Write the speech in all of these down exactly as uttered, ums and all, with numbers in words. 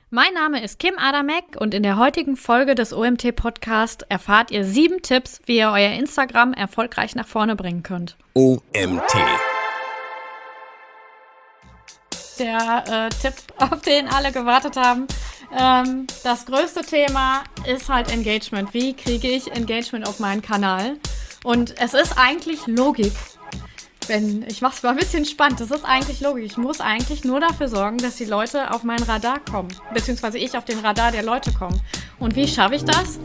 Mein Name ist Kim Adamek und in der heutigen Folge des O M T-Podcast erfahrt ihr sieben Tipps, wie ihr euer Instagram erfolgreich nach vorne bringen könnt. O M T. Der äh, Tipp, auf den alle gewartet haben. Ähm, das größte Thema ist halt Engagement. Wie kriege ich Engagement auf meinen Kanal? Und es ist eigentlich Logik. Wenn, ich mach's mal ein bisschen spannend. Das ist eigentlich Logik. Ich muss eigentlich nur dafür sorgen, dass die Leute auf mein Radar kommen. Beziehungsweise ich auf den Radar der Leute komme. Und wie schaffe ich das?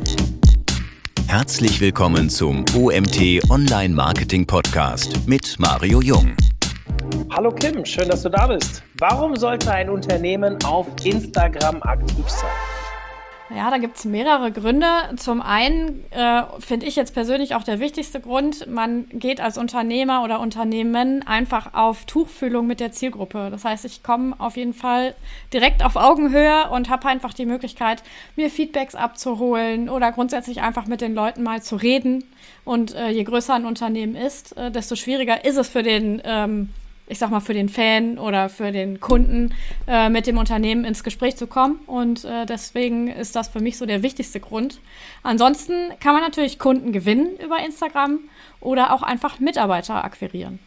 Herzlich willkommen zum O M T Online Marketing Podcast mit Mario Jung. Hallo Kim, schön, dass du da bist. Warum sollte ein Unternehmen auf Instagram aktiv sein? Ja, da gibt es mehrere Gründe. Zum einen äh, finde ich jetzt persönlich auch der wichtigste Grund, man geht als Unternehmer oder Unternehmen einfach auf Tuchfühlung mit der Zielgruppe. Das heißt, ich komme auf jeden Fall direkt auf Augenhöhe und habe einfach die Möglichkeit, mir Feedbacks abzuholen oder grundsätzlich einfach mit den Leuten mal zu reden. Und äh, je größer ein Unternehmen ist, äh, desto schwieriger ist es für den ähm, ich sag mal, für den Fan oder für den Kunden äh, mit dem Unternehmen ins Gespräch zu kommen. Und äh, deswegen ist das für mich so der wichtigste Grund. Ansonsten kann man natürlich Kunden gewinnen über Instagram oder auch einfach Mitarbeiter akquirieren.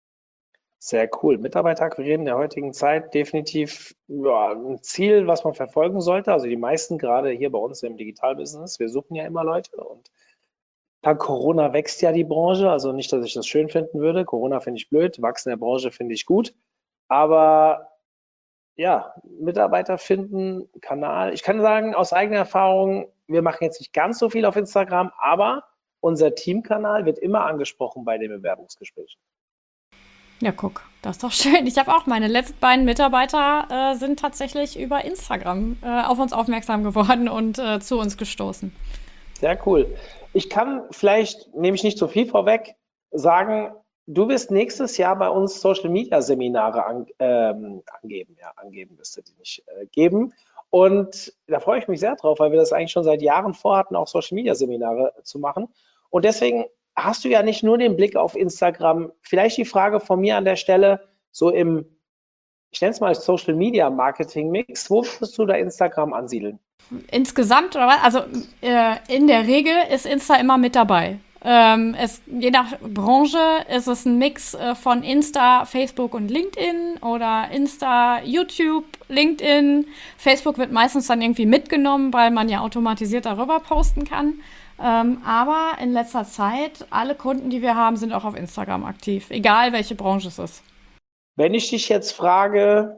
Sehr cool. Mitarbeiter akquirieren in der heutigen Zeit definitiv ja, ein Ziel, was man verfolgen sollte. Also die meisten, gerade hier bei uns im Digitalbusiness, wir suchen ja immer Leute und dank Corona wächst ja die Branche, also nicht, dass ich das schön finden würde. Corona finde ich blöd, Wachsen der Branche finde ich gut. Aber ja, Mitarbeiter finden, Kanal. Ich kann sagen, aus eigener Erfahrung, wir machen jetzt nicht ganz so viel auf Instagram, aber unser Teamkanal wird immer angesprochen bei den Bewerbungsgesprächen. Ja, guck, das ist doch schön. Ich habe auch meine letzten beiden Mitarbeiter äh, sind tatsächlich über Instagram äh, auf uns aufmerksam geworden und äh, zu uns gestoßen. Sehr cool. Ich kann vielleicht, nehme ich nicht so viel vorweg, sagen, du wirst nächstes Jahr bei uns Social Media Seminare an, ähm, angeben. Ja, angeben müsste die nicht äh, geben. Und da freue ich mich sehr drauf, weil wir das eigentlich schon seit Jahren vorhatten, auch Social Media Seminare zu machen. Und deswegen hast du ja nicht nur den Blick auf Instagram. Vielleicht die Frage von mir an der Stelle, so im, ich nenne es mal Social Media Marketing Mix, wo würdest du da Instagram ansiedeln? Insgesamt, oder was? Also äh, in der Regel ist Insta immer mit dabei. Ähm, es, je nach Branche ist es ein Mix äh, von Insta, Facebook und LinkedIn oder Insta, YouTube, LinkedIn. Facebook wird meistens dann irgendwie mitgenommen, weil man ja automatisiert darüber posten kann. Ähm, aber in letzter Zeit, alle Kunden, die wir haben, sind auch auf Instagram aktiv, egal welche Branche es ist. Wenn ich dich jetzt frage,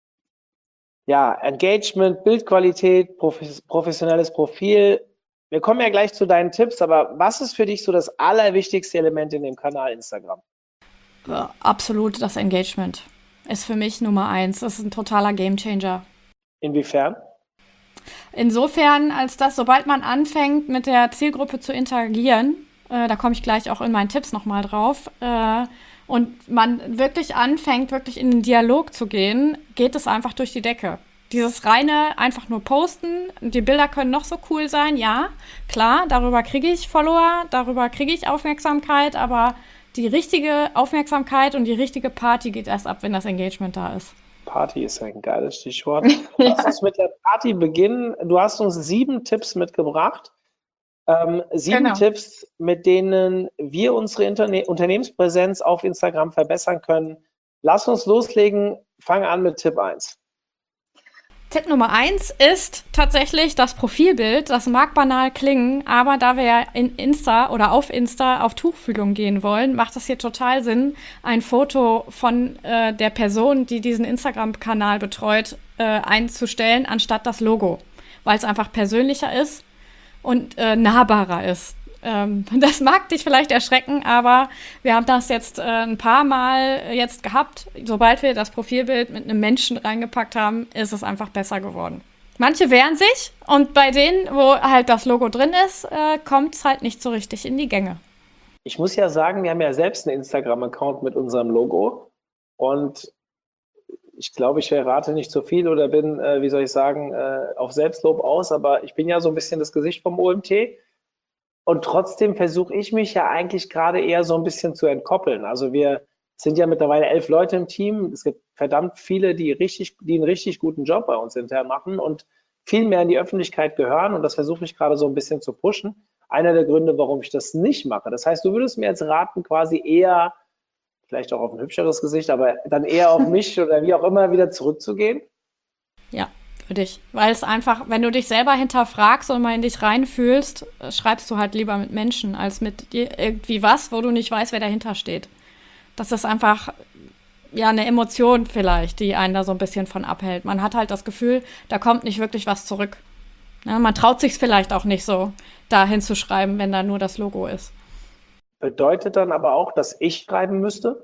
ja, Engagement, Bildqualität, professionelles Profil. Wir kommen ja gleich zu deinen Tipps, aber was ist für dich so das allerwichtigste Element in dem Kanal Instagram? Ja, absolut das Engagement ist für mich Nummer eins. Das ist ein totaler Gamechanger. Inwiefern? Insofern, als dass, sobald man anfängt, mit der Zielgruppe zu interagieren, äh, da komme ich gleich auch in meinen Tipps nochmal drauf, äh, und man wirklich anfängt, wirklich in den Dialog zu gehen, geht es einfach durch die Decke. Dieses reine einfach nur posten, die Bilder können noch so cool sein, ja, klar, darüber kriege ich Follower, darüber kriege ich Aufmerksamkeit, aber die richtige Aufmerksamkeit und die richtige Party geht erst ab, wenn das Engagement da ist. Party ist ein geiles Stichwort. Lass uns mit der Party beginnen. Du hast uns sieben Tipps mitgebracht. Ähm, sieben Genau. Tipps, mit denen wir unsere Interne- Unternehmenspräsenz auf Instagram verbessern können. Lass uns loslegen. Fang an mit Tipp eins. Tipp Nummer eins ist tatsächlich das Profilbild. Das mag banal klingen, aber da wir ja in Insta oder auf Insta auf Tuchfühlung gehen wollen, macht es hier total Sinn, ein Foto von äh, der Person, die diesen Instagram-Kanal betreut, äh, einzustellen, anstatt das Logo, weil es einfach persönlicher ist und äh, nahbarer ist. Ähm, das mag dich vielleicht erschrecken, aber wir haben das jetzt äh, ein paar Mal jetzt gehabt. Sobald wir das Profilbild mit einem Menschen reingepackt haben, ist es einfach besser geworden. Manche wehren sich und bei denen, wo halt das Logo drin ist, äh, kommt es halt nicht so richtig in die Gänge. Ich muss ja sagen, wir haben ja selbst einen Instagram-Account mit unserem Logo und ich glaube, ich verrate nicht zu viel oder bin, äh, wie soll ich sagen, äh, auf Selbstlob aus, aber ich bin ja so ein bisschen das Gesicht vom O M T. Und trotzdem versuche ich mich ja eigentlich gerade eher so ein bisschen zu entkoppeln. Also wir Es sind ja mittlerweile elf Leute im Team. Es gibt verdammt viele, die richtig, die einen richtig guten Job bei uns intern machen und viel mehr in die Öffentlichkeit gehören. Und das versuche ich gerade so ein bisschen zu pushen. Einer der Gründe, warum ich das nicht mache. Das heißt, du würdest mir jetzt raten, quasi eher, vielleicht auch auf ein hübscheres Gesicht, aber dann eher auf mich oder wie auch immer wieder zurückzugehen? Ja, für dich. Weil es einfach, wenn du dich selber hinterfragst und mal in dich reinfühlst, äh, schreibst du halt lieber mit Menschen als mit dir irgendwie was, wo du nicht weißt, wer dahinter steht. Das ist einfach, ja, eine Emotion vielleicht, die einen da so ein bisschen von abhält. Man hat halt das Gefühl, da kommt nicht wirklich was zurück. Ja, man traut sich vielleicht auch nicht so, da hinzuschreiben, wenn da nur das Logo ist. Bedeutet dann aber auch, dass ich schreiben müsste?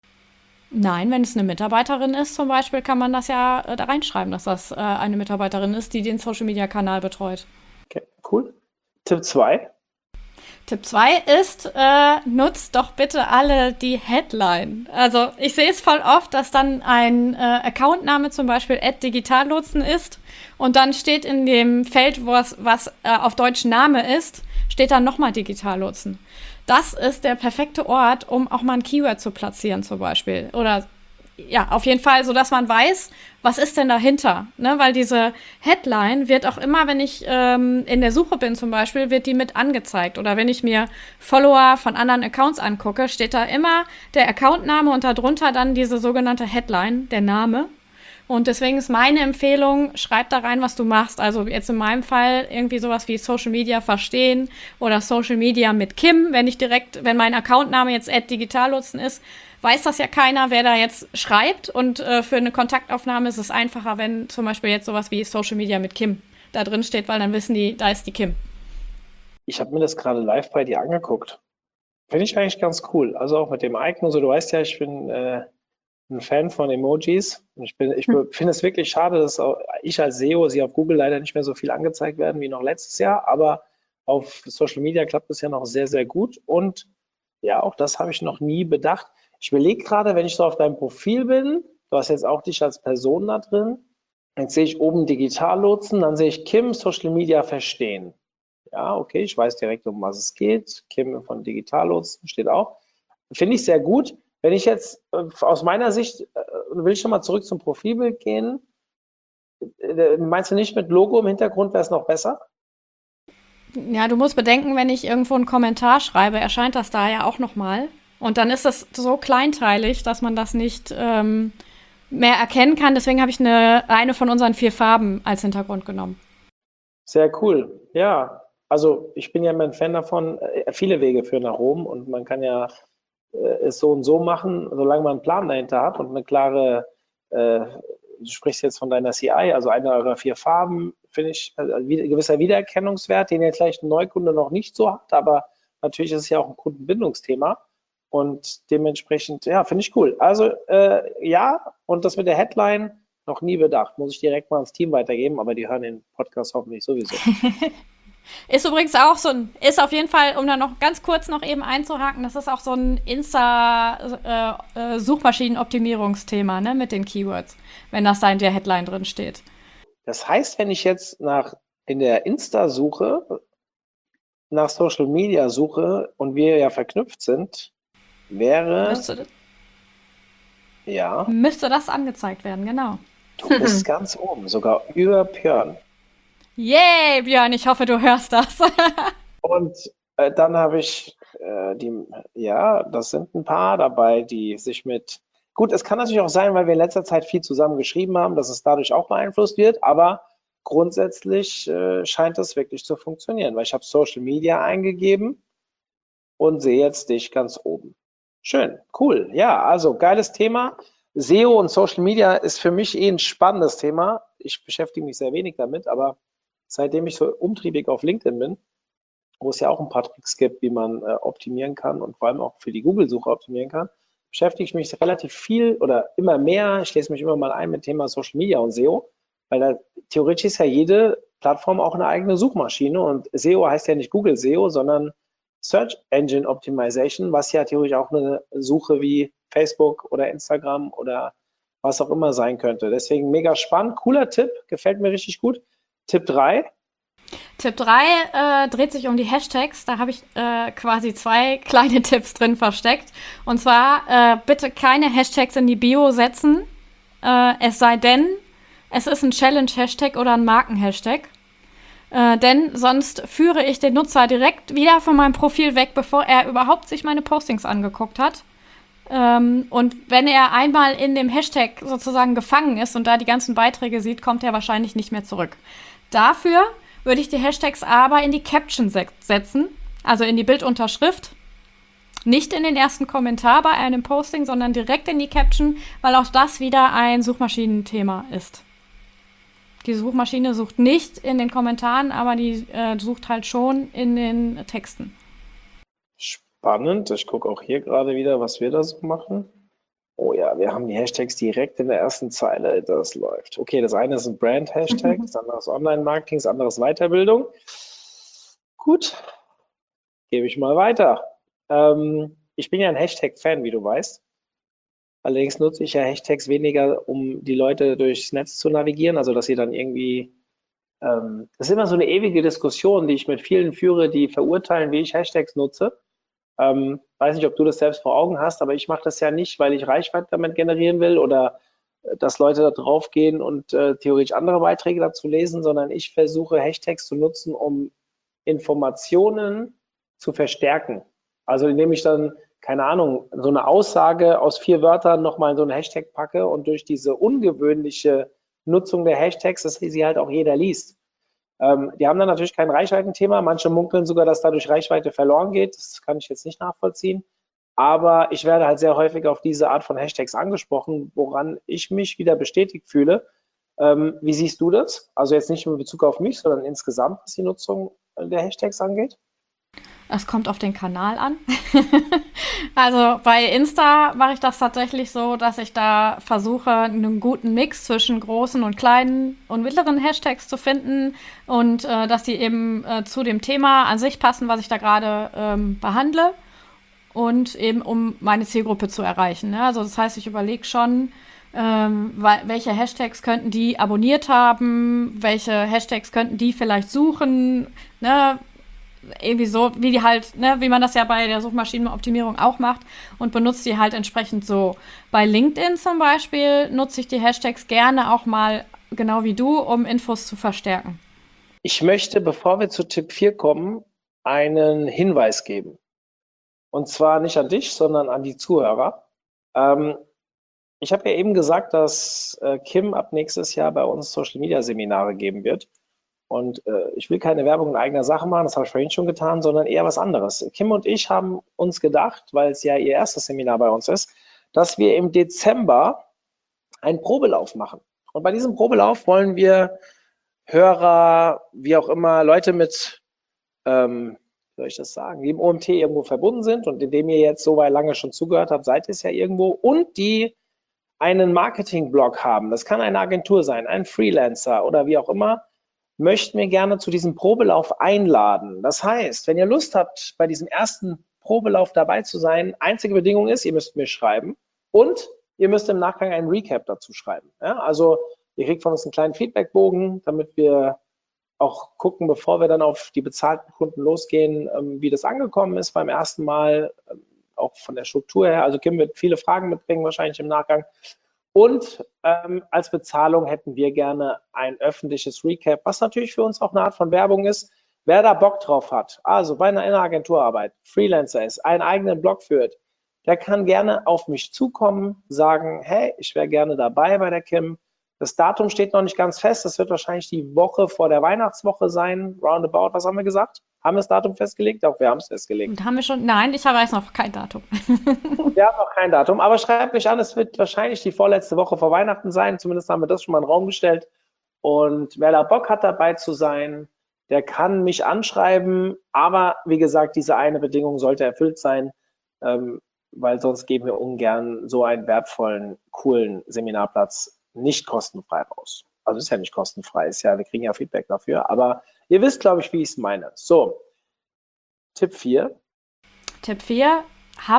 Nein, wenn es eine Mitarbeiterin ist zum Beispiel, kann man das ja äh, da reinschreiben, dass das äh, eine Mitarbeiterin ist, die den Social-Media-Kanal betreut. Okay, cool. Tipp zwei. Tipp zwei ist, äh, nutzt doch bitte alle die Headline. Also ich sehe es voll oft, dass dann ein äh, Accountname zum Beispiel at digitallotsen ist und dann steht in dem Feld, was, was äh, auf Deutsch Name ist, steht dann nochmal Digitallotsen. Das ist der perfekte Ort, um auch mal ein Keyword zu platzieren zum Beispiel. Oder ja, auf jeden Fall, so dass man weiß, was ist denn dahinter, ne? Weil diese Headline wird auch immer, wenn ich ähm, in der Suche bin zum Beispiel, wird die mit angezeigt. Oder wenn ich mir Follower von anderen Accounts angucke, steht da immer der Accountname und darunter dann diese sogenannte Headline, der Name. Und deswegen ist meine Empfehlung, schreib da rein, was du machst. Also jetzt in meinem Fall irgendwie sowas wie Social Media verstehen oder Social Media mit Kim. Wenn ich direkt, wenn mein Accountname jetzt at digitallotsen ist, weiß das ja keiner, wer da jetzt schreibt. Und äh, für eine Kontaktaufnahme ist es einfacher, wenn zum Beispiel jetzt sowas wie Social Media mit Kim da drin steht, weil dann wissen die, da ist die Kim. Ich habe mir das gerade live bei dir angeguckt. Finde ich eigentlich ganz cool. Also auch mit dem Icon und so. Du weißt ja, ich bin äh, ein Fan von Emojis. Und ich bin, ich hm. finde es wirklich schade, dass auch ich als S E O, sie auf Google leider nicht mehr so viel angezeigt werden wie noch letztes Jahr. Aber auf Social Media klappt es ja noch sehr, sehr gut. Und ja, auch das habe ich noch nie bedacht. Ich überlege gerade, wenn ich so auf deinem Profil bin, du hast jetzt auch dich als Person da drin, jetzt sehe ich oben Digitallotsen, dann sehe ich Kim Social Media verstehen. Ja, okay, ich weiß direkt, um was es geht. Kim von Digitallotsen steht auch. Finde ich sehr gut. Wenn ich jetzt äh, aus meiner Sicht, äh, will ich schon mal zurück zum Profilbild gehen. Äh, meinst du nicht mit Logo im Hintergrund wäre es noch besser? Ja, du musst bedenken, wenn ich irgendwo einen Kommentar schreibe, erscheint das da ja auch nochmal. Und dann ist das so kleinteilig, dass man das nicht ähm, mehr erkennen kann. Deswegen habe ich eine, eine von unseren vier Farben als Hintergrund genommen. Sehr cool. Ja, also ich bin ja immer ein Fan davon, äh, viele Wege führen nach Rom und man kann ja äh, es so und so machen, solange man einen Plan dahinter hat und eine klare, äh, du sprichst jetzt von deiner C I, also einer eurer vier Farben, finde ich, also ein gewisser Wiedererkennungswert, den jetzt vielleicht ein Neukunde noch nicht so hat, aber natürlich ist es ja auch ein Kundenbindungsthema. Und dementsprechend, ja, finde ich cool. Also äh, ja, und das mit der Headline noch nie bedacht. Muss ich direkt mal ans Team weitergeben, aber die hören den Podcast hoffentlich sowieso. Ist übrigens auch so ein, ist auf jeden Fall, um da noch ganz kurz noch eben einzuhaken, das ist auch so ein Insta-Suchmaschinenoptimierungsthema, äh, ne, mit den Keywords, wenn das da in der Headline drin steht. Das heißt, wenn ich jetzt nach in der Insta-Suche nach Social Media suche und wir ja verknüpft sind, wäre Müsste, ja, müsste das angezeigt werden, genau. du bist ganz oben, sogar über Björn. Yay, Björn, ich hoffe, du hörst das. Und äh, dann habe ich äh, die, ja, das sind ein paar dabei, die sich mit, gut, es kann natürlich auch sein, weil wir in letzter Zeit viel zusammen geschrieben haben, dass es dadurch auch beeinflusst wird, aber grundsätzlich äh, scheint das wirklich zu funktionieren, weil ich habe Social Media eingegeben und sehe jetzt dich ganz oben. Schön, cool. Ja, also geiles Thema. S E O und Social Media ist für mich eh ein spannendes Thema. Ich beschäftige mich sehr wenig damit, aber seitdem ich so umtriebig auf LinkedIn bin, wo es ja auch ein paar Tricks gibt, wie man äh, optimieren kann und vor allem auch für die Google-Suche optimieren kann, beschäftige ich mich relativ viel oder immer mehr, ich lese mich immer mal ein mit Thema Social Media und S E O, weil da theoretisch ist ja jede Plattform auch eine eigene Suchmaschine und S E O heißt ja nicht Google S E O, sondern Search Engine Optimization, was ja theoretisch auch eine Suche wie Facebook oder Instagram oder was auch immer sein könnte. Deswegen mega spannend, cooler Tipp, gefällt mir richtig gut. Tipp drei. Tipp drei äh, dreht sich um die Hashtags. Da habe ich äh, quasi zwei kleine Tipps drin versteckt. Und zwar äh, bitte keine Hashtags in die Bio setzen, äh, es sei denn, es ist ein Challenge-Hashtag oder ein Marken-Hashtag. Äh, denn sonst führe ich den Nutzer direkt wieder von meinem Profil weg, bevor er überhaupt sich meine Postings angeguckt hat. Ähm, und wenn er einmal in dem Hashtag sozusagen gefangen ist und da die ganzen Beiträge sieht, kommt er wahrscheinlich nicht mehr zurück. Dafür würde ich die Hashtags aber in die Caption se- setzen, also in die Bildunterschrift. Nicht in den ersten Kommentar bei einem Posting, sondern direkt in die Caption, weil auch das wieder ein Suchmaschinenthema ist. Die Suchmaschine sucht nicht in den Kommentaren, aber die äh, sucht halt schon in den Texten. Spannend. Ich gucke auch hier gerade wieder, was wir da so machen. Oh ja, wir haben die Hashtags direkt in der ersten Zeile. Das läuft. Okay, das eine ist ein Brand-Hashtag, das andere ist Online-Marketing, das andere ist Weiterbildung. Gut, gebe ich mal weiter. Ähm, ich bin ja ein Hashtag-Fan, wie du weißt. Allerdings nutze ich ja Hashtags weniger, um die Leute durchs Netz zu navigieren, also dass sie dann irgendwie, ähm, das ist immer so eine ewige Diskussion, die ich mit vielen führe, die verurteilen, wie ich Hashtags nutze. Ähm, weiß nicht, ob du das selbst vor Augen hast, aber ich mache das ja nicht, weil ich Reichweite damit generieren will oder äh, dass Leute da drauf gehen und äh, theoretisch andere Beiträge dazu lesen, sondern ich versuche Hashtags zu nutzen, um Informationen zu verstärken. Also indem ich dann, keine Ahnung, so eine Aussage aus vier Wörtern nochmal in so einen Hashtag packe und durch diese ungewöhnliche Nutzung der Hashtags, dass sie halt auch jeder liest. Ähm, die haben dann natürlich kein Reichweitenthema. Manche munkeln sogar, dass dadurch Reichweite verloren geht. Das kann ich jetzt nicht nachvollziehen. Aber ich werde halt sehr häufig auf diese Art von Hashtags angesprochen, woran ich mich wieder bestätigt fühle. Ähm, wie siehst du das? Also jetzt nicht nur in Bezug auf mich, sondern insgesamt, was die Nutzung der Hashtags angeht? Es kommt auf den Kanal an. Also bei Insta mache ich das tatsächlich so, dass ich da versuche, einen guten Mix zwischen großen und kleinen und mittleren Hashtags zu finden und äh, dass die eben äh, zu dem Thema an sich passen, was ich da gerade ähm, behandle und eben um meine Zielgruppe zu erreichen. Ne? Also das heißt, ich überlege schon, ähm, welche Hashtags könnten die abonniert haben, welche Hashtags könnten die vielleicht suchen, ne? Irgendwie so, wie die halt, ne, wie man das ja bei der Suchmaschinenoptimierung auch macht und benutzt die halt entsprechend so. Bei LinkedIn zum Beispiel nutze ich die Hashtags gerne auch mal, genau wie du, um Infos zu verstärken. Ich möchte, bevor wir zu Tipp vier kommen, einen Hinweis geben. Und zwar nicht an dich, sondern an die Zuhörer. Ähm, ich habe ja eben gesagt, dass äh, Kim ab nächstes Jahr bei uns Social Media Seminare geben wird. Und äh, ich will keine Werbung in eigener Sache machen, das habe ich vorhin schon getan, sondern eher was anderes. Kim und ich haben uns gedacht, weil es ja ihr erstes Seminar bei uns ist, dass wir im Dezember einen Probelauf machen. Und bei diesem Probelauf wollen wir Hörer, wie auch immer, Leute mit, ähm, wie soll ich das sagen, die im O M T irgendwo verbunden sind und indem ihr jetzt so weit lange schon zugehört habt, seid ihr es ja irgendwo und die einen Marketing-Blog haben. Das kann eine Agentur sein, ein Freelancer oder wie auch immer, möchten wir gerne zu diesem Probelauf einladen. Das heißt, wenn ihr Lust habt, bei diesem ersten Probelauf dabei zu sein, einzige Bedingung ist, ihr müsst mir schreiben und ihr müsst im Nachgang einen Recap dazu schreiben. Ja, also ihr kriegt von uns einen kleinen Feedbackbogen, damit wir auch gucken, bevor wir dann auf die bezahlten Kunden losgehen, wie das angekommen ist beim ersten Mal, auch von der Struktur her. Also Kim wird viele Fragen mitbringen wahrscheinlich im Nachgang. Und ähm, als Bezahlung hätten wir gerne ein öffentliches Recap, was natürlich für uns auch eine Art von Werbung ist. Wer da Bock drauf hat, also bei einer Agenturarbeit, Freelancer ist, einen eigenen Blog führt, der kann gerne auf mich zukommen, sagen, hey, ich wäre gerne dabei bei der Kim. Das Datum steht noch nicht ganz fest, das wird wahrscheinlich die Woche vor der Weihnachtswoche sein, roundabout, was haben wir gesagt? Haben wir das Datum festgelegt? Auch wir haben es festgelegt. Und haben wir schon? Nein, ich weiß noch kein Datum. Wir haben noch kein Datum, aber schreibt mich an, es wird wahrscheinlich die vorletzte Woche vor Weihnachten sein. Zumindest haben wir das schon mal in den Raum gestellt. Und wer da Bock hat, dabei zu sein, der kann mich anschreiben. Aber wie gesagt, diese eine Bedingung sollte erfüllt sein, ähm, weil sonst geben wir ungern so einen wertvollen, coolen Seminarplatz nicht kostenfrei raus. Also ist ja nicht kostenfrei, ist ja, wir kriegen ja Feedback dafür. Aber ihr wisst, glaube ich, wie ich es meine. So, Tipp vier. Tipp vier, hab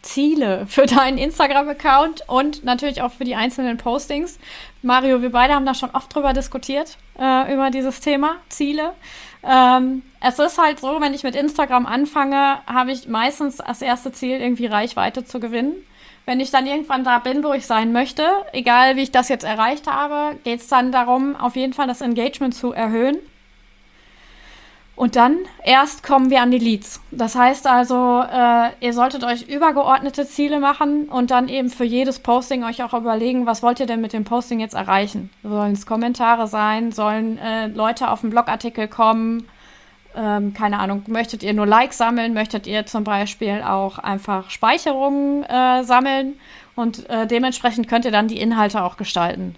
Ziele für deinen Instagram-Account und natürlich auch für die einzelnen Postings. Mario, wir beide haben da schon oft drüber diskutiert, äh, über dieses Thema, Ziele. Ähm, es ist halt so, wenn ich mit Instagram anfange, habe ich meistens als erste Ziel, irgendwie Reichweite zu gewinnen. Wenn ich dann irgendwann da bin, wo ich sein möchte, egal wie ich das jetzt erreicht habe, geht es dann darum, auf jeden Fall das Engagement zu erhöhen. Und dann erst kommen wir an die Leads. Das heißt also, äh, ihr solltet euch übergeordnete Ziele machen und dann eben für jedes Posting euch auch überlegen, was wollt ihr denn mit dem Posting jetzt erreichen? Sollen es Kommentare sein? Sollen äh, Leute auf den Blogartikel kommen? Ähm, keine Ahnung, möchtet ihr nur Likes sammeln? Möchtet ihr zum Beispiel auch einfach Speicherungen äh, sammeln? Und äh, dementsprechend könnt ihr dann die Inhalte auch gestalten.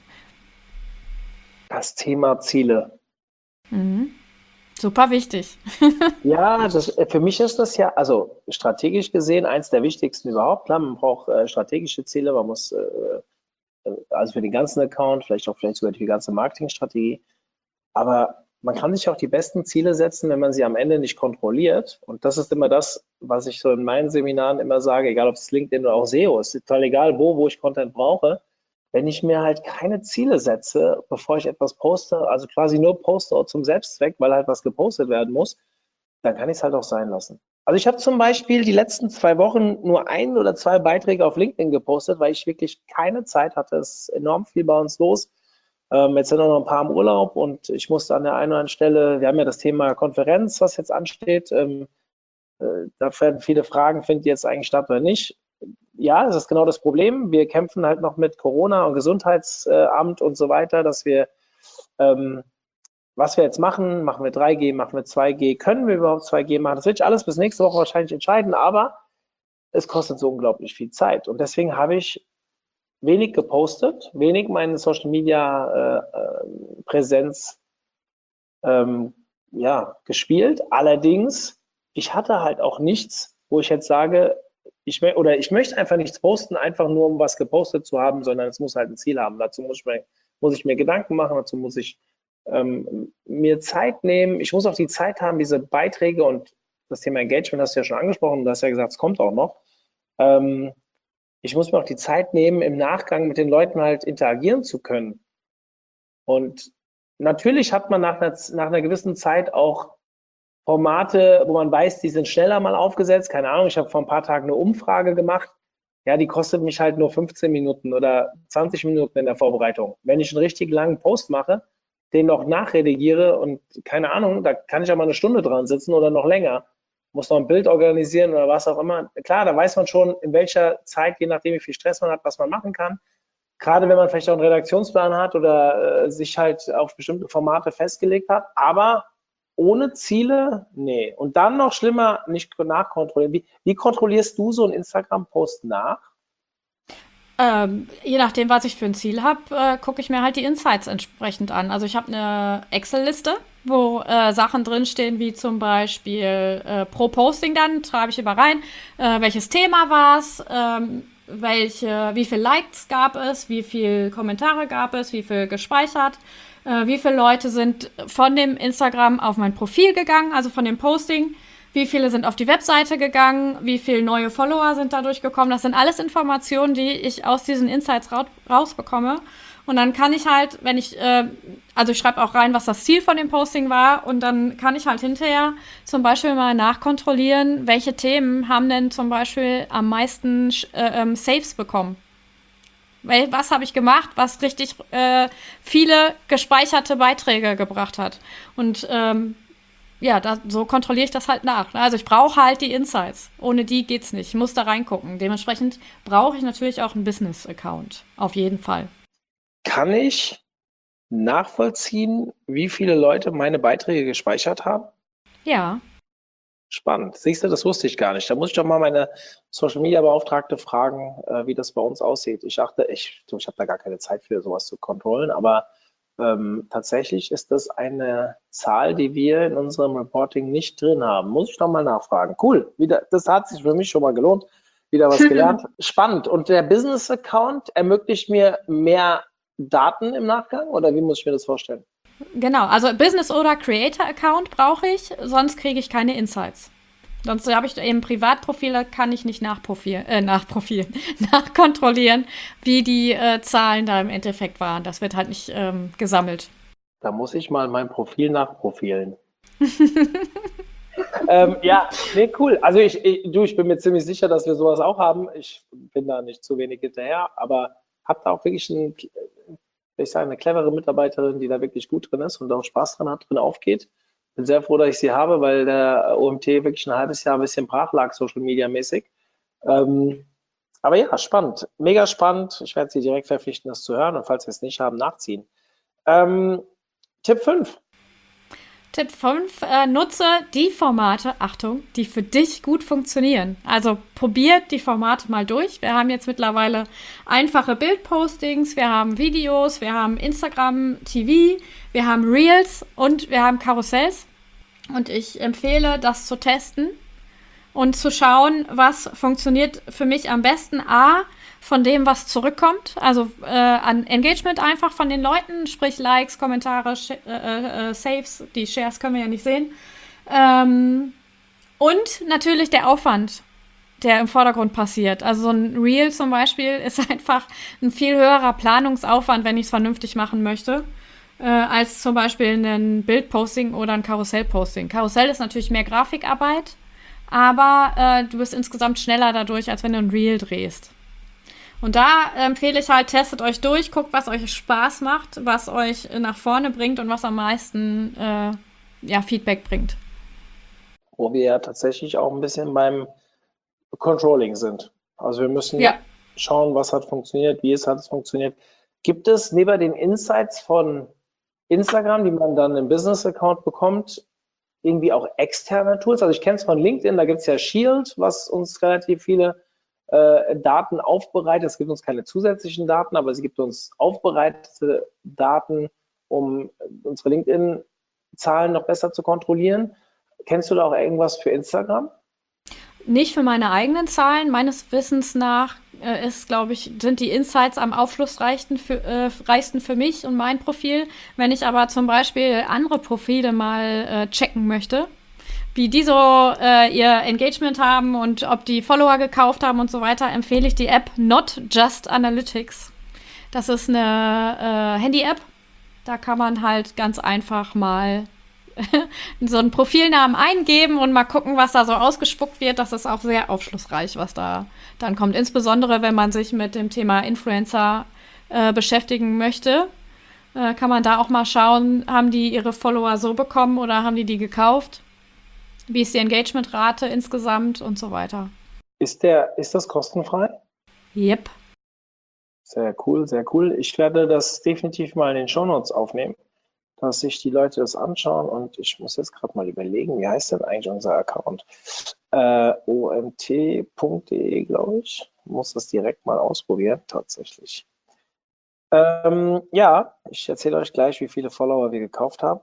Das Thema Ziele. Mhm. Super wichtig. Ja, das, für mich ist das ja, also strategisch gesehen, eins der wichtigsten überhaupt. Klar, man braucht äh, strategische Ziele, man muss, äh, also für den ganzen Account, vielleicht auch vielleicht sogar die ganze Marketingstrategie. Aber man kann sich auch die besten Ziele setzen, wenn man sie am Ende nicht kontrolliert. Und das ist immer das, was ich so in meinen Seminaren immer sage, egal ob es LinkedIn oder auch S E O, ist total egal, wo, wo ich Content brauche. Wenn ich mir halt keine Ziele setze, bevor ich etwas poste, also quasi nur poste zum Selbstzweck, weil halt was gepostet werden muss, dann kann ich es halt auch sein lassen. Also ich habe zum Beispiel die letzten zwei Wochen nur ein oder zwei Beiträge auf LinkedIn gepostet, weil ich wirklich keine Zeit hatte. Es ist enorm viel bei uns los. Ähm, jetzt sind auch noch ein paar im Urlaub und ich musste an der einen oder anderen Stelle, wir haben ja das Thema Konferenz, was jetzt ansteht. Ähm, äh, da werden viele Fragen, findet jetzt eigentlich statt oder nicht? Ja, das ist genau das Problem. Wir kämpfen halt noch mit Corona und Gesundheitsamt und so weiter, dass wir, ähm, was wir jetzt machen, machen wir drei G, machen wir zwei G, können wir überhaupt zwei G machen? Das wird sich alles bis nächste Woche wahrscheinlich entscheiden, aber es kostet so unglaublich viel Zeit. Und deswegen habe ich wenig gepostet, wenig meine Social Media äh, Präsenz ähm, ja, gespielt. Allerdings, ich hatte halt auch nichts, wo ich jetzt sage, ich oder ich möchte einfach nichts posten, einfach nur um was gepostet zu haben, sondern es muss halt ein Ziel haben. Dazu muss ich mir, muss ich mir Gedanken machen, dazu muss ich ähm, mir Zeit nehmen. Ich muss auch die Zeit haben, diese Beiträge und das Thema Engagement hast du ja schon angesprochen, du hast ja gesagt, es kommt auch noch. Ähm, ich muss mir auch die Zeit nehmen, im Nachgang mit den Leuten halt interagieren zu können. Und natürlich hat man nach einer, nach einer gewissen Zeit auch Formate, wo man weiß, die sind schneller mal aufgesetzt. Keine Ahnung, ich habe vor ein paar Tagen eine Umfrage gemacht. Ja, die kostet mich halt nur fünfzehn Minuten oder zwanzig Minuten in der Vorbereitung. Wenn ich einen richtig langen Post mache, den noch nachredigiere und keine Ahnung, da kann ich auch mal eine Stunde dran sitzen oder noch länger, muss noch ein Bild organisieren oder was auch immer. Klar, da weiß man schon, in welcher Zeit, je nachdem, wie viel Stress man hat, was man machen kann. Gerade wenn man vielleicht auch einen Redaktionsplan hat oder äh, sich halt auf bestimmte Formate festgelegt hat. Aber ohne Ziele, nee. Und dann noch schlimmer, nicht nachkontrollieren. Wie, wie kontrollierst du so einen Instagram-Post nach? Ähm, je nachdem, was ich für ein Ziel habe, äh, gucke ich mir halt die Insights entsprechend an. Also ich habe eine Excel-Liste, wo äh, Sachen drinstehen, wie zum Beispiel äh, pro Posting dann, schreibe ich immer rein, äh, welches Thema war es, ähm, welche, wie viele Likes gab es, wie viele Kommentare gab es, wie viel gespeichert, äh, wie viele Leute sind von dem Instagram auf mein Profil gegangen, also von dem Posting, wie viele sind auf die Webseite gegangen, wie viele neue Follower sind dadurch gekommen. Das sind alles Informationen, die ich aus diesen Insights ra- rausbekomme. Und dann kann ich halt, wenn ich, äh, also ich schreibe auch rein, was das Ziel von dem Posting war, und dann kann ich halt hinterher zum Beispiel mal nachkontrollieren, welche Themen haben denn zum Beispiel am meisten äh, ähm, Saves bekommen. Weil, was habe ich gemacht, was richtig äh, viele gespeicherte Beiträge gebracht hat. Und ähm, ja, da, so kontrolliere ich das halt nach. Also ich brauche halt die Insights. Ohne die geht's nicht. Ich muss da reingucken. Dementsprechend brauche ich natürlich auch einen Business-Account. Auf jeden Fall. Kann ich nachvollziehen, wie viele Leute meine Beiträge gespeichert haben? Ja. Spannend. Siehst du, das wusste ich gar nicht. Da muss ich doch mal meine Social-Media-Beauftragte fragen, äh, wie das bei uns aussieht. Ich dachte, ich, ich habe da gar keine Zeit für sowas zu kontrollen, aber ähm, tatsächlich ist das eine Zahl, die wir in unserem Reporting nicht drin haben. Muss ich doch mal nachfragen. Cool. Wieder, das hat sich für mich schon mal gelohnt. Wieder was gelernt. Spannend. Und der Business-Account ermöglicht mir mehr Daten im Nachgang, oder wie muss ich mir das vorstellen? Genau, also Business- oder Creator-Account brauche ich, sonst kriege ich keine Insights. Sonst habe ich eben Privatprofil, da kann ich nicht nachprofil, äh, nachprofilen, nachkontrollieren, wie die äh, Zahlen da im Endeffekt waren. Das wird halt nicht ähm, gesammelt. Da muss ich mal mein Profil nachprofilen. ähm, ja, nee, cool. Also ich, ich, du, ich bin mir ziemlich sicher, dass wir sowas auch haben. Ich bin da nicht zu wenig hinterher, aber habe da auch wirklich ein, ich sage, eine clevere Mitarbeiterin, die da wirklich gut drin ist und auch Spaß dran hat, drin aufgeht. Bin sehr froh, dass ich sie habe, weil der O M T wirklich ein halbes Jahr ein bisschen brach lag, Social Media mäßig. Ähm, aber ja, spannend. Mega spannend. Ich werde sie direkt verpflichten, das zu hören und falls wir es nicht haben, nachziehen. Ähm, Tipp fünf. Tipp fünf, äh, nutze die Formate, Achtung, die für dich gut funktionieren. Also probiert die Formate mal durch. Wir haben jetzt mittlerweile einfache Bildpostings, wir haben Videos, wir haben Instagram T V, wir haben Reels und wir haben Karussells. Und ich empfehle, das zu testen und zu schauen, was funktioniert für mich am besten. A, von dem, was zurückkommt, also äh, an Engagement einfach von den Leuten, sprich Likes, Kommentare, Sh- äh, äh, Saves, die Shares können wir ja nicht sehen. Ähm, und natürlich der Aufwand, der im Vordergrund passiert. Also so ein Reel zum Beispiel ist einfach ein viel höherer Planungsaufwand, wenn ich es vernünftig machen möchte, äh, als zum Beispiel ein Bildposting oder ein Karussellposting. Karussell ist natürlich mehr Grafikarbeit, aber äh, du bist insgesamt schneller dadurch, als wenn du ein Reel drehst. Und da empfehle ich halt, testet euch durch, guckt, was euch Spaß macht, was euch nach vorne bringt und was am meisten äh, ja, Feedback bringt. Wo wir ja tatsächlich auch ein bisschen beim Controlling sind. Also wir müssen Ja. schauen, was hat funktioniert, wie es hat es funktioniert. Gibt es neben den Insights von Instagram, die man dann im Business-Account bekommt, irgendwie auch externe Tools? Also ich kenne es von LinkedIn, da gibt es ja Shield, was uns relativ viele äh, Daten aufbereitet. Es gibt uns keine zusätzlichen Daten, aber es gibt uns aufbereitete Daten, um unsere LinkedIn-Zahlen noch besser zu kontrollieren. Kennst du da auch irgendwas für Instagram? Nicht für meine eigenen Zahlen. Meines Wissens nach äh, ist, glaube ich, sind die Insights am aufschlussreichsten für, äh, reichsten für mich und mein Profil. Wenn ich aber zum Beispiel andere Profile mal äh, checken möchte, wie die so äh, ihr Engagement haben und ob die Follower gekauft haben und so weiter, empfehle ich die App Not Just Analytics. Das ist eine äh, Handy-App. Da kann man halt ganz einfach mal so einen Profilnamen eingeben und mal gucken, was da so ausgespuckt wird. Das ist auch sehr aufschlussreich, was da dann kommt. Insbesondere, wenn man sich mit dem Thema Influencer äh, beschäftigen möchte, äh, kann man da auch mal schauen, haben die ihre Follower so bekommen oder haben die die gekauft? Wie ist die Engagementrate insgesamt und so weiter. Ist der, ist das kostenfrei? Yep. Sehr cool, sehr cool. Ich werde das definitiv mal in den Shownotes aufnehmen, dass sich die Leute das anschauen und ich muss jetzt gerade mal überlegen, wie heißt denn eigentlich unser Account? Äh, o m t punkt d e, glaube ich. Muss das direkt mal ausprobieren, tatsächlich. Ähm, ja, ich erzähle euch gleich, wie viele Follower wir gekauft haben.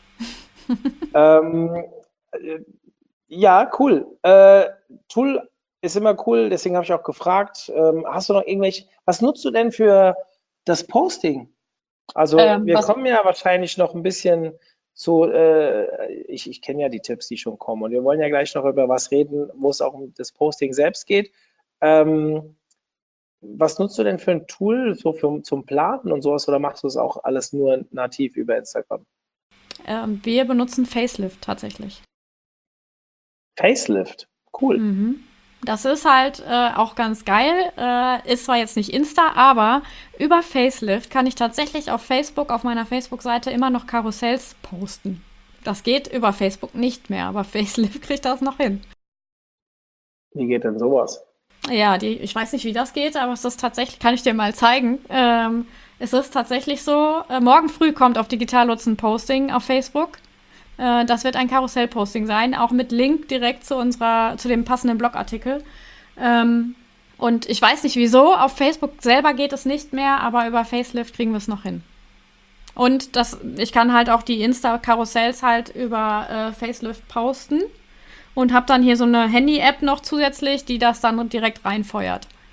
ähm, äh, ja, cool. Äh, Tool ist immer cool, deswegen habe ich auch gefragt, ähm, hast du noch irgendwelche, was nutzt du denn für das Posting? Also Ähm, wir was- kommen ja wahrscheinlich noch ein bisschen zu, äh, ich, ich kenne ja die Tipps, die schon kommen und wir wollen ja gleich noch über was reden, wo es auch um das Posting selbst geht. Ähm, was nutzt du denn für ein Tool so für, zum Planen und sowas oder machst du das auch alles nur nativ über Instagram? Ähm, wir benutzen Facelift tatsächlich. Facelift, cool. Mhm. Das ist halt äh, auch ganz geil. Äh, ist zwar jetzt nicht Insta, aber über Facelift kann ich tatsächlich auf Facebook, auf meiner Facebook-Seite immer noch Karussells posten. Das geht über Facebook nicht mehr, aber Facelift kriegt das noch hin. Wie geht denn sowas? Ja, die, ich weiß nicht, wie das geht, aber es ist tatsächlich, kann ich dir mal zeigen. Ähm, es ist tatsächlich so, äh, morgen früh kommt auf Digital Lutz ein Posting auf Facebook. Äh, das wird ein Karussell-Posting sein, auch mit Link direkt zu unserer, zu dem passenden Blogartikel. Ähm, und ich weiß nicht wieso, auf Facebook selber geht es nicht mehr, aber über Facelift kriegen wir es noch hin. Und das, ich kann halt auch die Insta-Karussells halt über äh, Facelift posten und habe dann hier so eine Handy-App noch zusätzlich, die das dann direkt reinfeuert.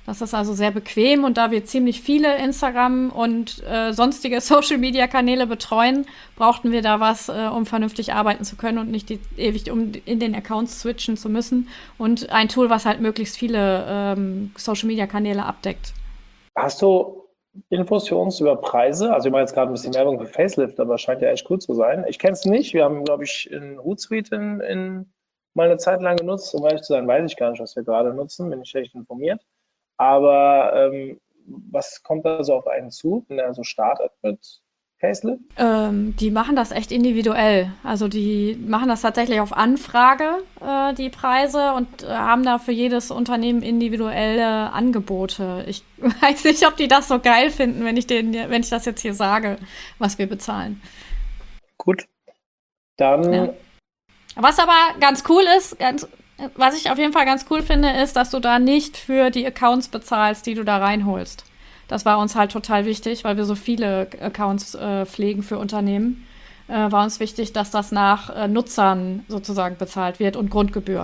Das ist also sehr bequem und da wir ziemlich viele Instagram und äh, sonstige Social-Media-Kanäle betreuen, brauchten wir da was, äh, um vernünftig arbeiten zu können und nicht die, ewig um in den Accounts switchen zu müssen. Und ein Tool, was halt möglichst viele ähm, Social-Media-Kanäle abdeckt. Hast du Infos für uns über Preise? Also ich mache jetzt gerade ein bisschen Werbung für Facelift, aber scheint ja echt gut zu sein. Ich kenne es nicht. Wir haben, glaube ich, in Hootsuite in, in mal eine Zeit lang genutzt. Um ehrlich zu sein, weiß ich gar nicht, was wir gerade nutzen. Bin ich schlecht informiert. Aber ähm, was kommt da so auf einen zu, wenn er so startet mit Facelift? Ähm, die machen das echt individuell. Also die machen das tatsächlich auf Anfrage, äh, die Preise, und äh, haben da für jedes Unternehmen individuelle Angebote. Ich weiß nicht, ob die das so geil finden, wenn ich, den, wenn ich das jetzt hier sage, was wir bezahlen. Gut, dann Ja. Was aber ganz cool ist, ganz, was ich auf jeden Fall ganz cool finde, ist, dass du da nicht für die Accounts bezahlst, die du da reinholst. Das war uns halt total wichtig, weil wir so viele Accounts äh, pflegen für Unternehmen. Äh, war uns wichtig, dass das nach äh, Nutzern sozusagen bezahlt wird und Grundgebühr.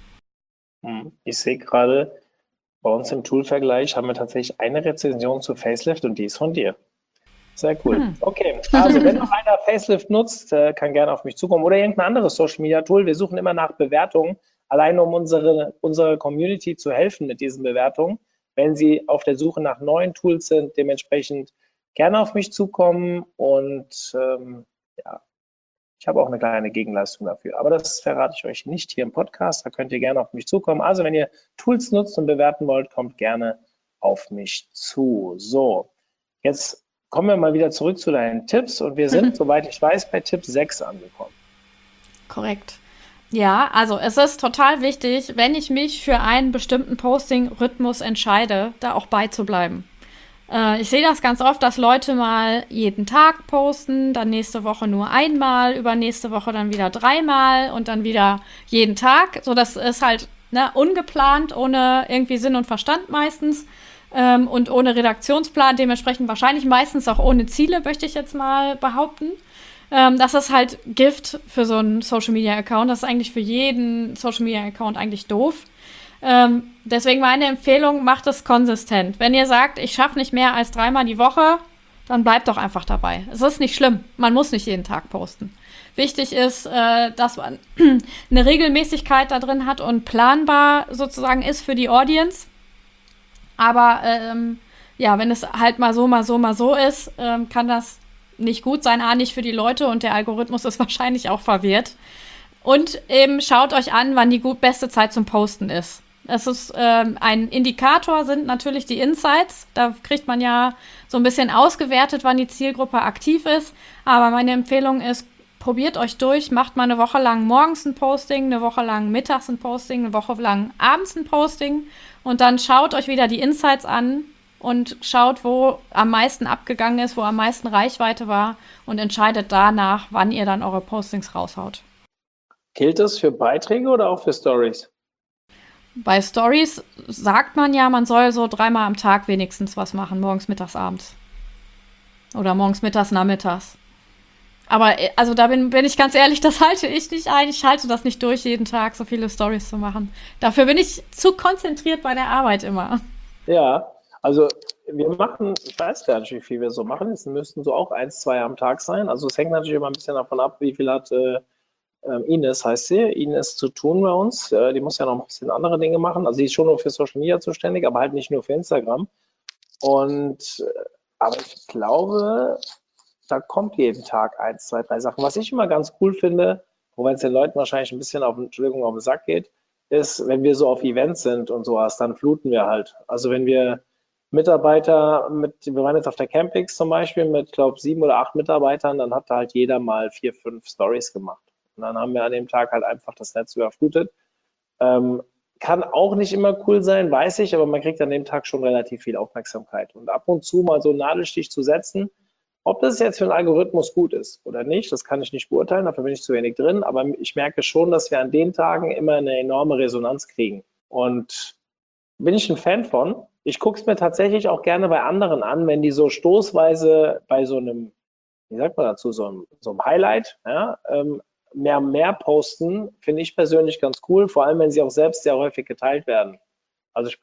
hm, ich sehe gerade, bei uns im Tool-Vergleich haben wir tatsächlich eine Rezension zu Facelift und die ist von dir. Sehr cool. Hm. Okay, also wenn noch einer Facelift nutzt, äh, kann gerne auf mich zukommen oder irgendein anderes Social Media Tool. Wir suchen immer nach Bewertungen, allein um unsere, unsere Community zu helfen mit diesen Bewertungen. Wenn Sie auf der Suche nach neuen Tools sind, dementsprechend gerne auf mich zukommen und ähm, ja, ich habe auch eine kleine Gegenleistung dafür. Aber das verrate ich euch nicht hier im Podcast. Da könnt ihr gerne auf mich zukommen. Also wenn ihr Tools nutzt und bewerten wollt, kommt gerne auf mich zu. So, jetzt kommen wir mal wieder zurück zu deinen Tipps und wir sind, soweit ich weiß, bei Tipp sechs angekommen. Korrekt. Ja, also es ist total wichtig, wenn ich mich für einen bestimmten Posting-Rhythmus entscheide, da auch beizubleiben. Äh, ich sehe das ganz oft, dass Leute mal jeden Tag posten, dann nächste Woche nur einmal, übernächste Woche dann wieder dreimal und dann wieder jeden Tag. So, das ist halt ne, ungeplant, ohne irgendwie Sinn und Verstand meistens ähm, und ohne Redaktionsplan, dementsprechend wahrscheinlich meistens auch ohne Ziele, möchte ich jetzt mal behaupten. Ähm, das ist halt Gift für so einen Social-Media-Account. Das ist eigentlich für jeden Social-Media-Account eigentlich doof. Ähm, deswegen meine Empfehlung, macht es konsistent. Wenn ihr sagt, ich schaffe nicht mehr als dreimal die Woche, dann bleibt doch einfach dabei. Es ist nicht schlimm. Man muss nicht jeden Tag posten. Wichtig ist, äh, dass man eine Regelmäßigkeit da drin hat und planbar sozusagen ist für die Audience. Aber ähm, ja, wenn es halt mal so, mal so, mal so ist, ähm, kann das nicht gut sein, A, nicht für die Leute und der Algorithmus ist wahrscheinlich auch verwirrt. Und eben schaut euch an, wann die gut beste Zeit zum Posten ist. Es ist ähm, ein Indikator, sind natürlich die Insights. Da kriegt man ja so ein bisschen ausgewertet, wann die Zielgruppe aktiv ist. Aber meine Empfehlung ist, probiert euch durch, macht mal eine Woche lang morgens ein Posting, eine Woche lang mittags ein Posting, eine Woche lang abends ein Posting und dann schaut euch wieder die Insights an und schaut, wo am meisten abgegangen ist, wo am meisten Reichweite war und entscheidet danach, wann ihr dann eure Postings raushaut. Gilt das für Beiträge oder auch für Stories? Bei Stories sagt man ja, man soll so dreimal am Tag wenigstens was machen, morgens, mittags, abends. Oder morgens, mittags, nachmittags. Aber also da bin, bin ich ganz ehrlich, das halte ich nicht ein. Ich halte das nicht durch, jeden Tag so viele Stories zu machen. Dafür bin ich zu konzentriert bei der Arbeit immer. Ja, also wir machen, ich weiß gar nicht, wie viel wir so machen. Es müssten so auch eins, zwei am Tag sein. Also es hängt natürlich immer ein bisschen davon ab, wie viel hat äh, ähm, Ines, heißt sie, Ines zu tun bei uns. Äh, die muss ja noch ein bisschen andere Dinge machen. Also sie ist schon nur für Social Media zuständig, aber halt nicht nur für Instagram. Und äh, aber ich glaube, da kommt jeden Tag eins, zwei, drei Sachen. Was ich immer ganz cool finde, wobei es den Leuten wahrscheinlich ein bisschen auf, Entschuldigung, auf den Sack geht, ist, wenn wir so auf Events sind und sowas, dann fluten wir halt. Also wenn wir Mitarbeiter mit, wir waren jetzt auf der Campix zum Beispiel mit, glaube sieben oder acht Mitarbeitern, dann hat da halt jeder mal vier, fünf Stories gemacht. Und dann haben wir an dem Tag halt einfach das Netz überflutet. Ähm, kann auch nicht immer cool sein, weiß ich, aber man kriegt an dem Tag schon relativ viel Aufmerksamkeit. Und ab und zu mal so einen Nadelstich zu setzen, ob das jetzt für einen Algorithmus gut ist oder nicht, das kann ich nicht beurteilen, dafür bin ich zu wenig drin, aber ich merke schon, dass wir an den Tagen immer eine enorme Resonanz kriegen. Und bin ich ein Fan von. Ich gucke es mir tatsächlich auch gerne bei anderen an, wenn die so stoßweise bei so einem, wie sagt man dazu, so einem, so einem Highlight, ja, ähm, mehr mehr posten, finde ich persönlich ganz cool, vor allem wenn sie auch selbst sehr häufig geteilt werden. Also sprich,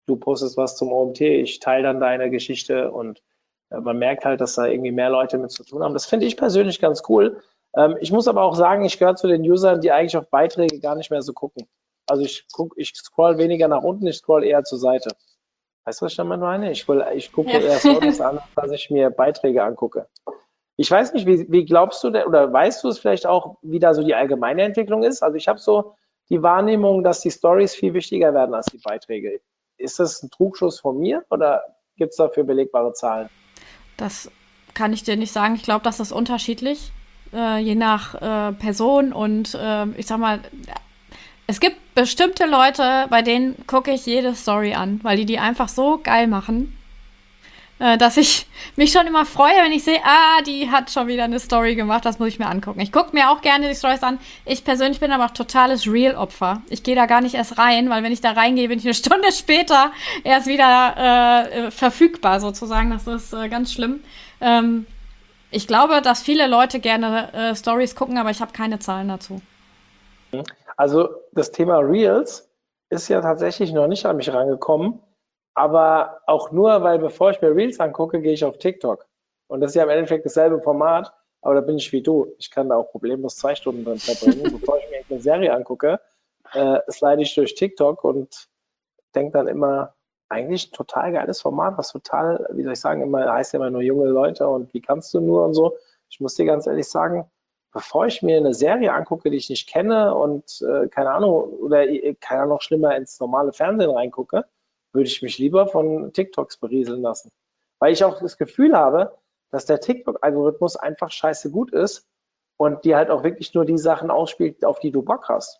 du postest was zum O M T, ich teile dann deine Geschichte und äh, man merkt halt, dass da irgendwie mehr Leute mit zu tun haben. Das finde ich persönlich ganz cool. Ähm, ich muss aber auch sagen, ich gehöre zu den Usern, die eigentlich auf Beiträge gar nicht mehr so gucken. Also ich guck, ich scroll weniger nach unten, ich scroll eher zur Seite. Weißt du, was ich damit meine? Ich, will, ich gucke Ja. eher Stories an, als ich mir Beiträge angucke. Ich weiß nicht, wie, wie glaubst du denn, oder weißt du es vielleicht auch, wie da so die allgemeine Entwicklung ist? Also ich habe so die Wahrnehmung, dass die Stories viel wichtiger werden als die Beiträge. Ist das ein Trugschluss von mir oder gibt es dafür belegbare Zahlen? Das kann ich dir nicht sagen. Ich glaube, das ist unterschiedlich, äh, je nach äh, Person. Und äh, ich sag mal, es gibt bestimmte Leute, bei denen gucke ich jede Story an, weil die die einfach so geil machen, äh, dass ich mich schon immer freue, wenn ich sehe, ah, die hat schon wieder eine Story gemacht, das muss ich mir angucken. Ich gucke mir auch gerne die Stories an. Ich persönlich bin aber auch totales Real-Opfer. Ich gehe da gar nicht erst rein, weil wenn ich da reingehe, bin ich eine Stunde später erst wieder äh, verfügbar sozusagen. Das ist äh, ganz schlimm. Ähm, ich glaube, dass viele Leute gerne äh, Stories gucken, aber ich habe keine Zahlen dazu. Also das Thema Reels ist ja tatsächlich noch nicht an mich rangekommen, aber auch nur, weil bevor ich mir Reels angucke, gehe ich auf TikTok. Und das ist ja im Endeffekt dasselbe Format, aber da bin ich wie du. Ich kann da auch problemlos zwei Stunden drin verbringen. Bevor ich mir eine Serie angucke, äh, slide ich durch TikTok und denke dann immer, eigentlich ein total geiles Format, was total, wie soll ich sagen, immer heißt ja immer nur junge Leute und wie kannst du nur und so. Ich muss dir ganz ehrlich sagen, bevor ich mir eine Serie angucke, die ich nicht kenne und äh, keine Ahnung, oder äh, keine Ahnung, noch schlimmer ins normale Fernsehen reingucke, würde ich mich lieber von TikToks berieseln lassen. Weil ich auch das Gefühl habe, dass der TikTok-Algorithmus einfach scheiße gut ist und dir halt auch wirklich nur die Sachen ausspielt, auf die du Bock hast.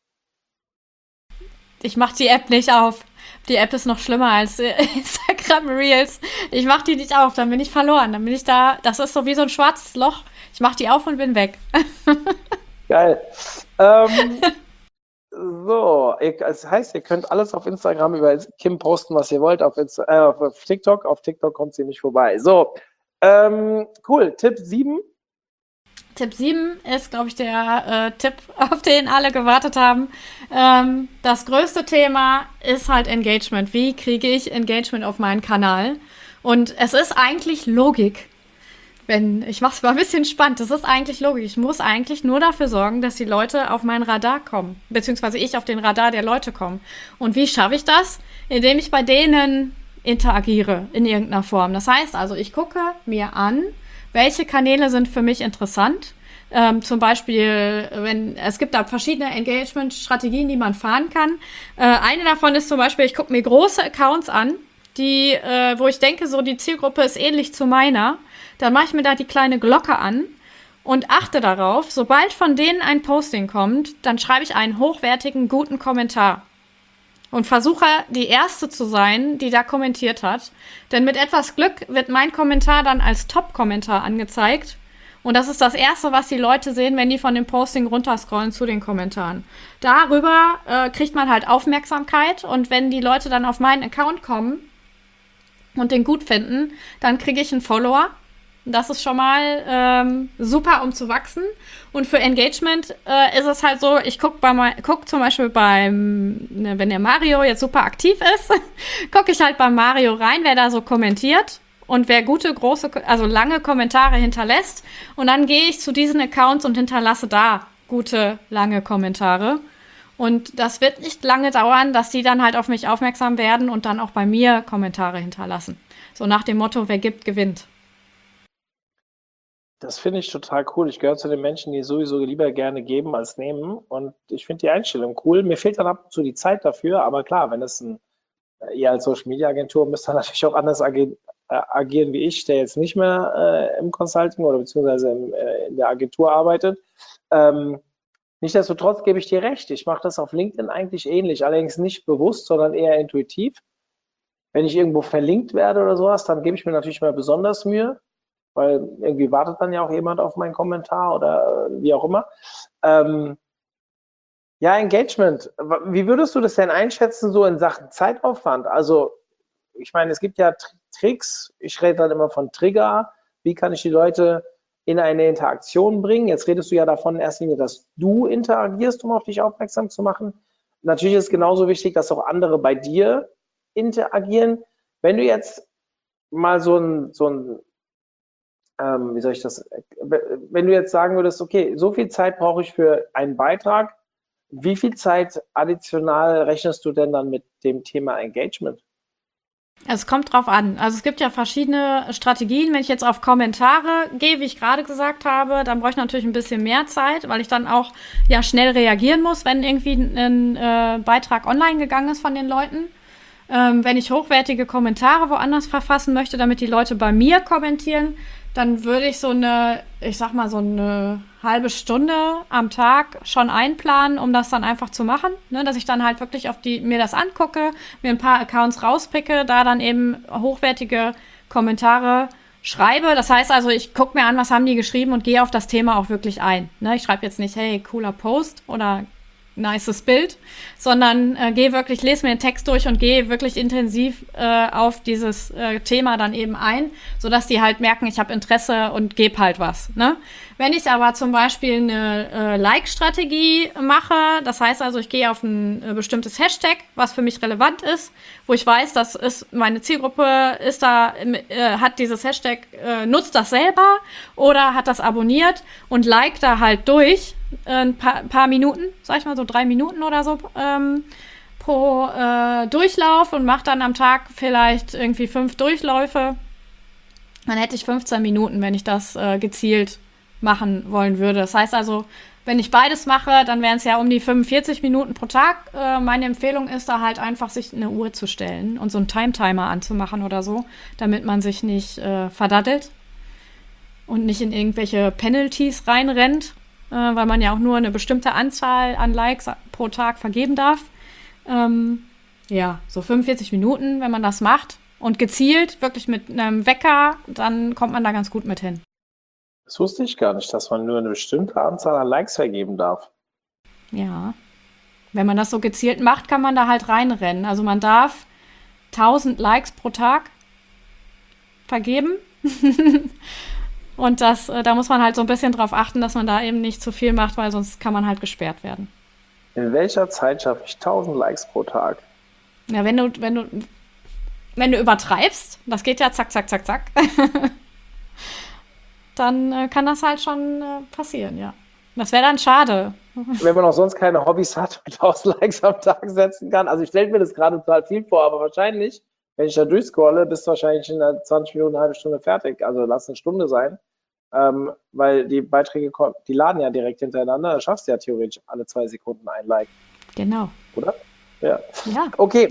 Ich mache die App nicht auf. Die App ist noch schlimmer als äh, Instagram Reels. Ich mache die nicht auf, dann bin ich verloren. Dann bin ich da, das ist so wie so ein schwarzes Loch. Ich mache die auf und bin weg. Geil. Ähm, so, ihr, das heißt, ihr könnt alles auf Instagram über Kim posten, was ihr wollt, auf, Insta, äh, auf TikTok. Auf TikTok kommt sie nicht vorbei. So, ähm, cool. Tipp sieben. Tipp sieben ist, glaube ich, der äh, Tipp, auf den alle gewartet haben. Ähm, das größte Thema ist halt Engagement. Wie kriege ich Engagement auf meinen Kanal? Und es ist eigentlich Logik. Wenn, ich mache es mal ein bisschen spannend. Das ist eigentlich Logik. Ich muss eigentlich nur dafür sorgen, dass die Leute auf mein Radar kommen. Beziehungsweise ich auf den Radar der Leute komme. Und wie schaffe ich das? Indem ich bei denen interagiere in irgendeiner Form. Das heißt also, ich gucke mir an, welche Kanäle sind für mich interessant. Ähm, zum Beispiel, wenn es gibt da verschiedene Engagement-Strategien, die man fahren kann. Äh, eine davon ist zum Beispiel, ich gucke mir große Accounts an, die, äh, wo ich denke, so die Zielgruppe ist ähnlich zu meiner. Dann mache ich mir da die kleine Glocke an und achte darauf, sobald von denen ein Posting kommt, dann schreibe ich einen hochwertigen, guten Kommentar. Und versuche, die Erste zu sein, die da kommentiert hat. Denn mit etwas Glück wird mein Kommentar dann als Top-Kommentar angezeigt. Und das ist das Erste, was die Leute sehen, wenn die von dem Posting runterscrollen zu den Kommentaren. Darüber äh, kriegt man halt Aufmerksamkeit. Und wenn die Leute dann auf meinen Account kommen und den gut finden, dann kriege ich einen Follower. Das ist schon mal ähm, super, um zu wachsen. Und für Engagement äh, ist es halt so, ich gucke guck zum Beispiel beim, ne, wenn der Mario jetzt super aktiv ist, gucke ich halt beim Mario rein, wer da so kommentiert und wer gute, große, also lange Kommentare hinterlässt. Und dann gehe ich zu diesen Accounts und hinterlasse da gute, lange Kommentare. Und das wird nicht lange dauern, dass die dann halt auf mich aufmerksam werden und dann auch bei mir Kommentare hinterlassen. So nach dem Motto, wer gibt, gewinnt. Das finde ich total cool. Ich gehöre zu den Menschen, die sowieso lieber gerne geben als nehmen. Und ich finde die Einstellung cool. Mir fehlt dann ab und zu die Zeit dafür. Aber klar, wenn es ein, ihr als Social Media Agentur müsst ihr natürlich auch anders agieren, äh, agieren wie ich, der jetzt nicht mehr äh, im Consulting oder beziehungsweise im, äh, in der Agentur arbeitet. Ähm, nichtsdestotrotz gebe ich dir recht. Ich mache das auf LinkedIn eigentlich ähnlich. Allerdings nicht bewusst, sondern eher intuitiv. Wenn ich irgendwo verlinkt werde oder sowas, dann gebe ich mir natürlich mal besonders Mühe, weil irgendwie wartet dann ja auch jemand auf meinen Kommentar oder äh, wie auch immer. Ähm, ja, Engagement. Wie würdest du das denn einschätzen, so in Sachen Zeitaufwand? Also, ich meine, es gibt ja Tr- Tricks. Ich rede dann immer von Trigger. Wie kann ich die Leute in eine Interaktion bringen? Jetzt redest du ja davon in erster Linie, dass du interagierst, um auf dich aufmerksam zu machen. Natürlich ist es genauso wichtig, dass auch andere bei dir interagieren. Wenn du jetzt mal so ein, so ein ähm, wie soll ich das, wenn du jetzt sagen würdest, okay, so viel Zeit brauche ich für einen Beitrag, wie viel Zeit additional rechnest du denn dann mit dem Thema Engagement? Es kommt drauf an. Also es gibt ja verschiedene Strategien. Wenn ich jetzt auf Kommentare gehe, wie ich gerade gesagt habe, dann brauche ich natürlich ein bisschen mehr Zeit, weil ich dann auch ja schnell reagieren muss, wenn irgendwie ein äh, Beitrag online gegangen ist von den Leuten. Ähm, wenn ich hochwertige Kommentare woanders verfassen möchte, damit die Leute bei mir kommentieren, dann würde ich so eine, ich sag mal, so eine halbe Stunde am Tag schon einplanen, um das dann einfach zu machen. Ne? Dass ich dann halt wirklich auf die, mir das angucke, mir ein paar Accounts rauspicke, da dann eben hochwertige Kommentare schreibe. Das heißt also, ich gucke mir an, was haben die geschrieben und gehe auf das Thema auch wirklich ein. Ne? Ich schreibe jetzt nicht, hey, cooler Post oder nices Bild, sondern äh, gehe wirklich, lese mir den Text durch und gehe wirklich intensiv äh, auf dieses äh, Thema dann eben ein, sodass die halt merken, ich habe Interesse und gebe halt was. Ne? Wenn ich aber zum Beispiel eine äh, Like-Strategie mache, das heißt also, ich gehe auf ein äh, bestimmtes Hashtag, was für mich relevant ist, wo ich weiß, das ist meine Zielgruppe, ist da, äh, hat dieses Hashtag, äh, nutzt das selber oder hat das abonniert und like da halt durch, ein paar, paar Minuten, sag ich mal so drei Minuten oder so ähm, pro äh, Durchlauf und mache dann am Tag vielleicht irgendwie fünf Durchläufe. Dann hätte ich fünfzehn Minuten, wenn ich das äh, gezielt machen wollen würde. Das heißt also, wenn ich beides mache, dann wären es ja um die fünfundvierzig Minuten pro Tag. Äh, meine Empfehlung ist da halt einfach, sich eine Uhr zu stellen und so einen Time-Timer anzumachen oder so, damit man sich nicht äh, verdattelt und nicht in irgendwelche Penalties reinrennt, weil man ja auch nur eine bestimmte Anzahl an Likes pro Tag vergeben darf. Ähm, ja, so fünfundvierzig Minuten, wenn man das macht und gezielt, wirklich mit einem Wecker, dann kommt man da ganz gut mit hin. Das wusste ich gar nicht, dass man nur eine bestimmte Anzahl an Likes vergeben darf. Ja, wenn man das so gezielt macht, kann man da halt reinrennen. Also man darf tausend Likes pro Tag vergeben. Und das, äh, da muss man halt so ein bisschen drauf achten, dass man da eben nicht zu viel macht, weil sonst kann man halt gesperrt werden. In welcher Zeit schaffe ich tausend Likes pro Tag? Ja, wenn du, wenn du, wenn du übertreibst, das geht ja zack, zack, zack, zack, dann äh, kann das halt schon äh, passieren, ja. Das wäre dann schade. Wenn man auch sonst keine Hobbys hat, mit tausend Likes am Tag setzen kann. Also ich stelle mir das gerade total viel vor, aber wahrscheinlich, wenn ich da durchscrolle, bist du wahrscheinlich in zwanzig Minuten, eine halbe Stunde fertig. Also lass eine Stunde sein, ähm, weil die Beiträge, die laden ja direkt hintereinander. Da schaffst du ja theoretisch alle zwei Sekunden ein Like. Genau. Oder? Ja. Ja. Okay.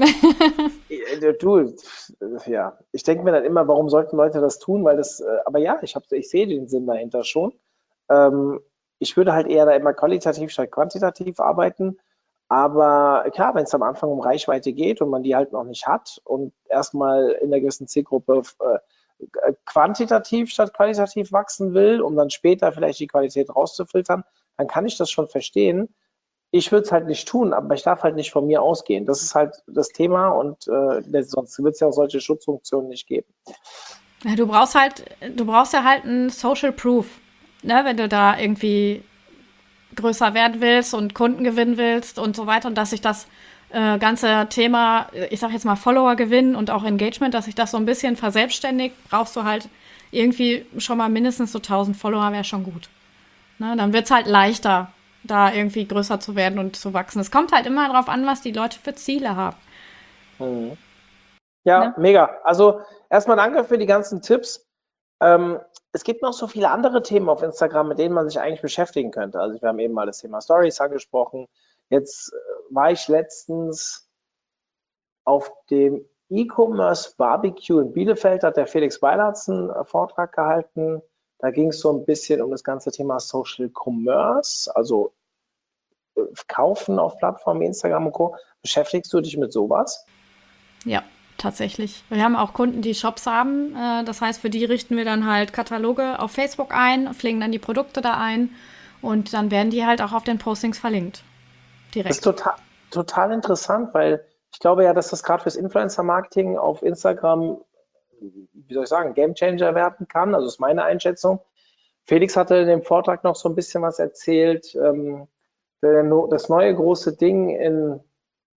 Du, ja. Ich denke mir dann immer, warum sollten Leute das tun? Weil das, aber ja, ich, hab, ich sehe den Sinn dahinter schon. Ähm, ich würde halt eher da immer qualitativ statt quantitativ arbeiten. Aber klar, wenn es am Anfang um Reichweite geht und man die halt noch nicht hat und erstmal in der gewissen Zielgruppe äh, quantitativ statt qualitativ wachsen will, um dann später vielleicht die Qualität rauszufiltern, dann kann ich das schon verstehen. Ich würde es halt nicht tun, aber ich darf halt nicht von mir ausgehen. Das ist halt das Thema und äh, sonst wird es ja auch solche Schutzfunktionen nicht geben. Ja, du brauchst halt, du brauchst ja halt ein Social Proof, ne, wenn du da irgendwie größer werden willst und Kunden gewinnen willst und so weiter und dass sich das äh, ganze Thema, ich sag jetzt mal Follower gewinnen und auch Engagement, dass sich das so ein bisschen verselbstständigt, brauchst du halt irgendwie schon mal mindestens so tausend Follower, wäre schon gut. Ne, dann wird es halt leichter, da irgendwie größer zu werden und zu wachsen. Es kommt halt immer darauf an, was die Leute für Ziele haben. Mhm. Ja, Ja. mega. Also erstmal danke für die ganzen Tipps. Ähm, es gibt noch so viele andere Themen auf Instagram, mit denen man sich eigentlich beschäftigen könnte. Also wir haben eben mal das Thema Stories angesprochen. Jetzt äh, war ich letztens auf dem E-Commerce Barbecue in Bielefeld, hat der Felix Weilertz einen äh, Vortrag gehalten. Da ging es so ein bisschen um das ganze Thema Social Commerce, also äh, Kaufen auf Plattformen wie Instagram und Co. Beschäftigst du dich mit sowas? Ja, tatsächlich. Wir haben auch Kunden, die Shops haben. Äh, das heißt, für die richten wir dann halt Kataloge auf Facebook ein, pflegen dann die Produkte da ein und dann werden die halt auch auf den Postings verlinkt. Direkt. Das ist total, total interessant, weil ich glaube ja, dass das gerade fürs Influencer-Marketing auf Instagram, wie soll ich sagen, Gamechanger werden kann. Also ist meine Einschätzung. Felix hatte in dem Vortrag noch so ein bisschen was erzählt. Ähm, das neue große Ding in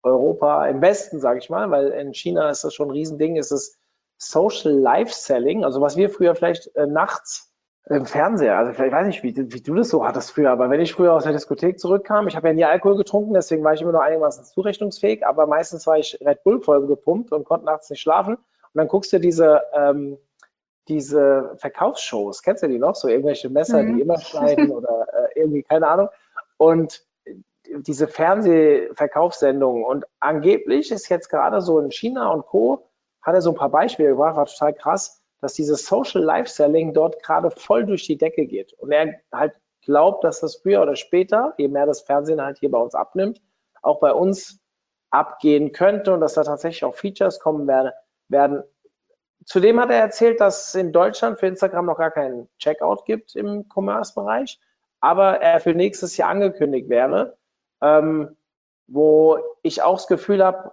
Europa, im Westen, sage ich mal, weil in China ist das schon ein Riesending, ist es Social Life Selling, also was wir früher vielleicht äh, nachts im Fernseher, also vielleicht weiß nicht, wie, wie du das so hattest früher, aber wenn ich früher aus der Diskothek zurückkam, ich habe ja nie Alkohol getrunken, deswegen war ich immer nur einigermaßen zurechnungsfähig, aber meistens war ich Red Bull voll gepumpt und konnte nachts nicht schlafen. Und dann guckst du diese, ähm, diese Verkaufsshows, kennst du die noch? So irgendwelche Messer, die Mhm. immer schneiden oder äh, irgendwie, keine Ahnung. Und diese Fernsehverkaufssendungen und angeblich ist jetzt gerade so in China und Co. hat er so ein paar Beispiele gebracht, war total krass, dass dieses Social Life Selling dort gerade voll durch die Decke geht. Und er halt glaubt, dass das früher oder später, je mehr das Fernsehen halt hier bei uns abnimmt, auch bei uns abgehen könnte und dass da tatsächlich auch Features kommen werden. werden. Zudem hat er erzählt, dass es in Deutschland für Instagram noch gar keinen Checkout gibt im Commerce-Bereich, aber er für nächstes Jahr angekündigt wäre, ähm, wo ich auch das Gefühl habe,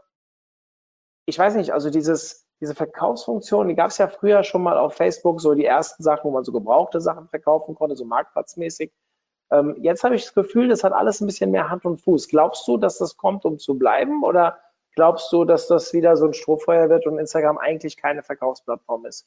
ich weiß nicht, also dieses, diese Verkaufsfunktion, die gab es ja früher schon mal auf Facebook, so die ersten Sachen, wo man so gebrauchte Sachen verkaufen konnte, so marktplatzmäßig. Ähm, jetzt habe ich das Gefühl, das hat alles ein bisschen mehr Hand und Fuß. Glaubst du, dass das kommt, um zu bleiben, oder glaubst du, dass das wieder so ein Strohfeuer wird und Instagram eigentlich keine Verkaufsplattform ist?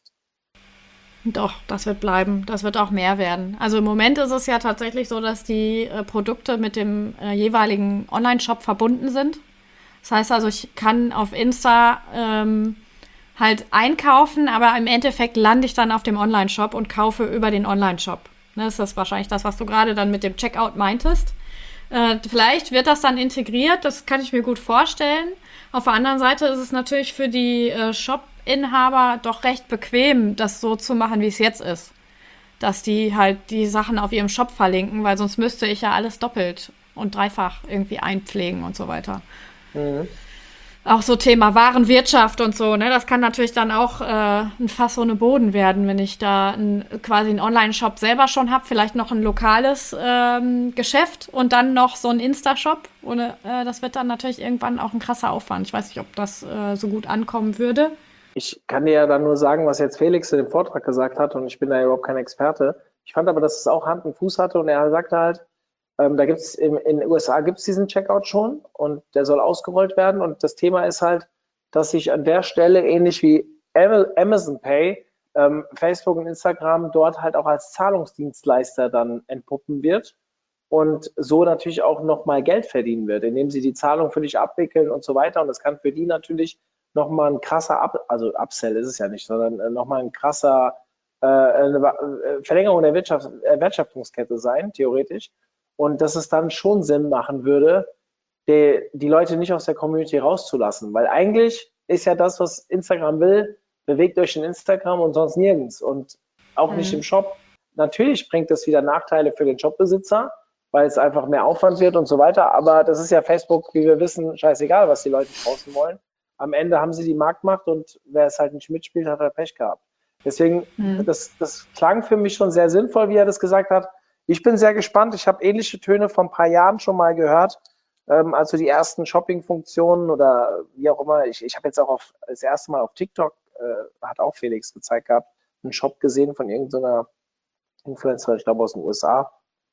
Doch, das wird bleiben. Das wird auch mehr werden. Also im Moment ist es ja tatsächlich so, dass die äh, Produkte mit dem äh, jeweiligen Online-Shop verbunden sind. Das heißt also, ich kann auf Insta ähm, halt einkaufen, aber im Endeffekt lande ich dann auf dem Online-Shop und kaufe über den Online-Shop. Ne, das ist wahrscheinlich das, was du gerade dann mit dem Checkout meintest. Äh, vielleicht wird das dann integriert, das kann ich mir gut vorstellen. Auf der anderen Seite ist es natürlich für die äh, Shop-Inhaber doch recht bequem, das so zu machen, wie es jetzt ist. Dass die halt die Sachen auf ihrem Shop verlinken, weil sonst müsste ich ja alles doppelt und dreifach irgendwie einpflegen und so weiter. Mhm. Auch so Thema Warenwirtschaft und so, ne? Das kann natürlich dann auch äh, ein Fass ohne Boden werden, wenn ich da ein, quasi einen Online-Shop selber schon habe, vielleicht noch ein lokales ähm, Geschäft und dann noch so ein Insta-Shop. Und äh, das wird dann natürlich irgendwann auch ein krasser Aufwand. Ich weiß nicht, ob das äh, so gut ankommen würde. Ich kann dir ja dann nur sagen, was jetzt Felix in dem Vortrag gesagt hat, und ich bin da überhaupt kein Experte. Ich fand aber, dass es auch Hand und Fuß hatte, und er sagte halt, ähm, da gibt es in den U S A gibt es diesen Checkout schon und der soll ausgerollt werden. Und das Thema ist halt, dass sich an der Stelle ähnlich wie Amazon Pay, ähm, Facebook und Instagram dort halt auch als Zahlungsdienstleister dann entpuppen wird und so natürlich auch nochmal Geld verdienen wird, indem sie die Zahlung für dich abwickeln und so weiter. Und das kann für die natürlich nochmal ein krasser, Up, also Upsell ist es ja nicht, sondern nochmal ein krasser äh, eine Verlängerung der Wirtschaft, äh, Wertschöpfungskette sein, theoretisch. Und dass es dann schon Sinn machen würde, die, die Leute nicht aus der Community rauszulassen. Weil eigentlich ist ja das, was Instagram will, bewegt euch in Instagram und sonst nirgends. Und auch nicht im Shop. Natürlich bringt das wieder Nachteile für den Shopbesitzer, weil es einfach mehr Aufwand wird und so weiter. Aber das ist ja Facebook, wie wir wissen, scheißegal, was die Leute draußen wollen. Am Ende haben sie die Marktmacht und wer es halt nicht mitspielt, hat halt Pech gehabt. Deswegen, Mhm. das, das klang für mich schon sehr sinnvoll, wie er das gesagt hat. Ich bin sehr gespannt. Ich habe ähnliche Töne vor ein paar Jahren schon mal gehört. Ähm, also die ersten Shopping-Funktionen oder wie auch immer. Ich, ich habe jetzt auch auf, das erste Mal auf TikTok, äh, hat auch Felix gezeigt gehabt, einen Shop gesehen von irgendeiner Influencer, ich glaube aus den U S A,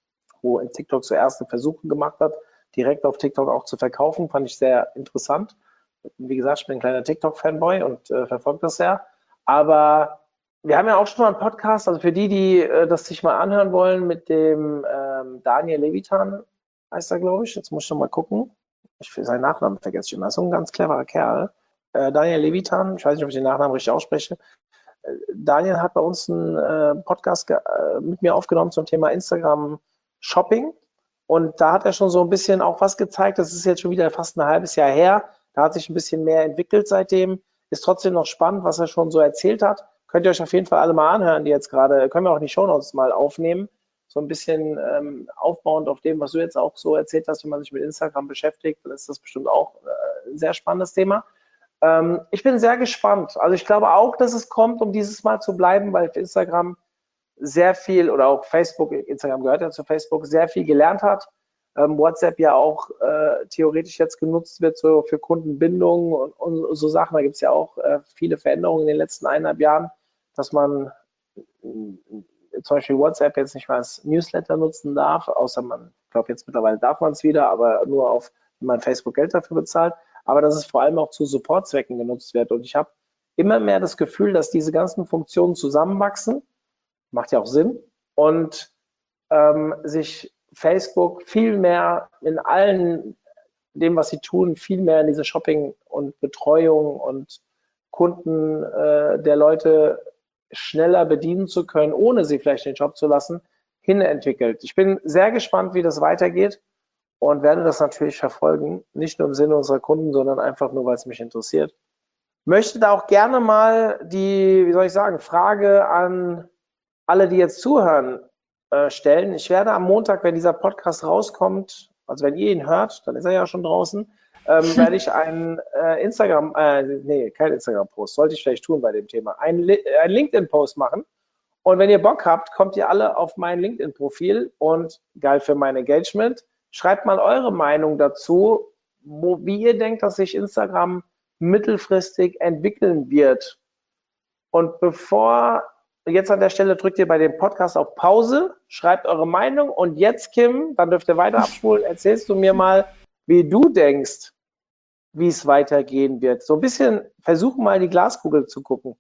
wo in TikTok so erste Versuche gemacht hat, direkt auf TikTok auch zu verkaufen. Fand ich sehr interessant. Wie gesagt, ich bin ein kleiner TikTok-Fanboy und äh, verfolge das sehr. Aber wir haben ja auch schon mal einen Podcast, also für die, die äh, das sich mal anhören wollen, mit dem ähm, Daniel Levitan, heißt er, glaube ich. Jetzt muss ich noch mal gucken. Ich seinen Nachnamen vergesse ich immer. Das ist so ein ganz cleverer Kerl. Äh, Daniel Levitan, ich weiß nicht, ob ich den Nachnamen richtig ausspreche. Äh, Daniel hat bei uns einen äh, Podcast äh, mit mir aufgenommen zum Thema Instagram Shopping. Und da hat er schon so ein bisschen auch was gezeigt. Das ist jetzt schon wieder fast ein halbes Jahr her. Da hat sich ein bisschen mehr entwickelt seitdem. Ist trotzdem noch spannend, was er schon so erzählt hat. Könnt ihr euch auf jeden Fall alle mal anhören, die jetzt gerade, können wir auch in die Shownotes mal aufnehmen. So ein bisschen ähm, aufbauend auf dem, was du jetzt auch so erzählt hast, wenn man sich mit Instagram beschäftigt, dann ist das bestimmt auch äh, ein sehr spannendes Thema. Ähm, ich bin sehr gespannt. Also ich glaube auch, dass es kommt, um dieses Mal zu bleiben, weil Instagram sehr viel oder auch Facebook, Instagram gehört ja zu Facebook, sehr viel gelernt hat. Ähm, WhatsApp ja auch äh, theoretisch jetzt genutzt wird so für Kundenbindung und, und so Sachen. Da gibt es ja auch äh, viele Veränderungen in den letzten eineinhalb Jahren, dass man äh, zum Beispiel WhatsApp jetzt nicht mehr als Newsletter nutzen darf, außer man, ich glaube jetzt mittlerweile darf man es wieder, aber nur auf, wenn man Facebook Geld dafür bezahlt. aber dass es vor allem auch zu Supportzwecken genutzt wird. Und ich habe immer mehr das Gefühl, dass diese ganzen Funktionen zusammenwachsen, macht ja auch Sinn, und ähm, sich Facebook viel mehr in allen dem, was sie tun, viel mehr in diese Shopping und Betreuung und Kunden äh, der Leute schneller bedienen zu können, ohne sie vielleicht den Job zu lassen, hin entwickelt. Ich bin sehr gespannt, wie das weitergeht und werde das natürlich verfolgen, nicht nur im Sinne unserer Kunden, sondern einfach nur, weil es mich interessiert. Möchte da auch gerne mal die, wie soll ich sagen, Frage an alle, die jetzt zuhören, äh, stellen. Ich werde am Montag, wenn dieser Podcast rauskommt, also wenn ihr ihn hört, dann ist er ja schon draußen, ähm, werde ich einen äh, Instagram, äh, nee, kein Instagram-Post, sollte ich vielleicht tun bei dem Thema, einen, einen LinkedIn-Post machen. Und wenn ihr Bock habt, kommt ihr alle auf mein LinkedIn-Profil und geil für mein Engagement. Schreibt mal eure Meinung dazu, wo, wie ihr denkt, dass sich Instagram mittelfristig entwickeln wird. Und bevor, jetzt an der Stelle drückt ihr bei dem Podcast auf Pause, schreibt eure Meinung und jetzt, Kim, dann dürft ihr weiter abspulen, erzählst du mir mal, wie du denkst, wie es weitergehen wird. So ein bisschen, versuch mal die Glaskugel zu gucken.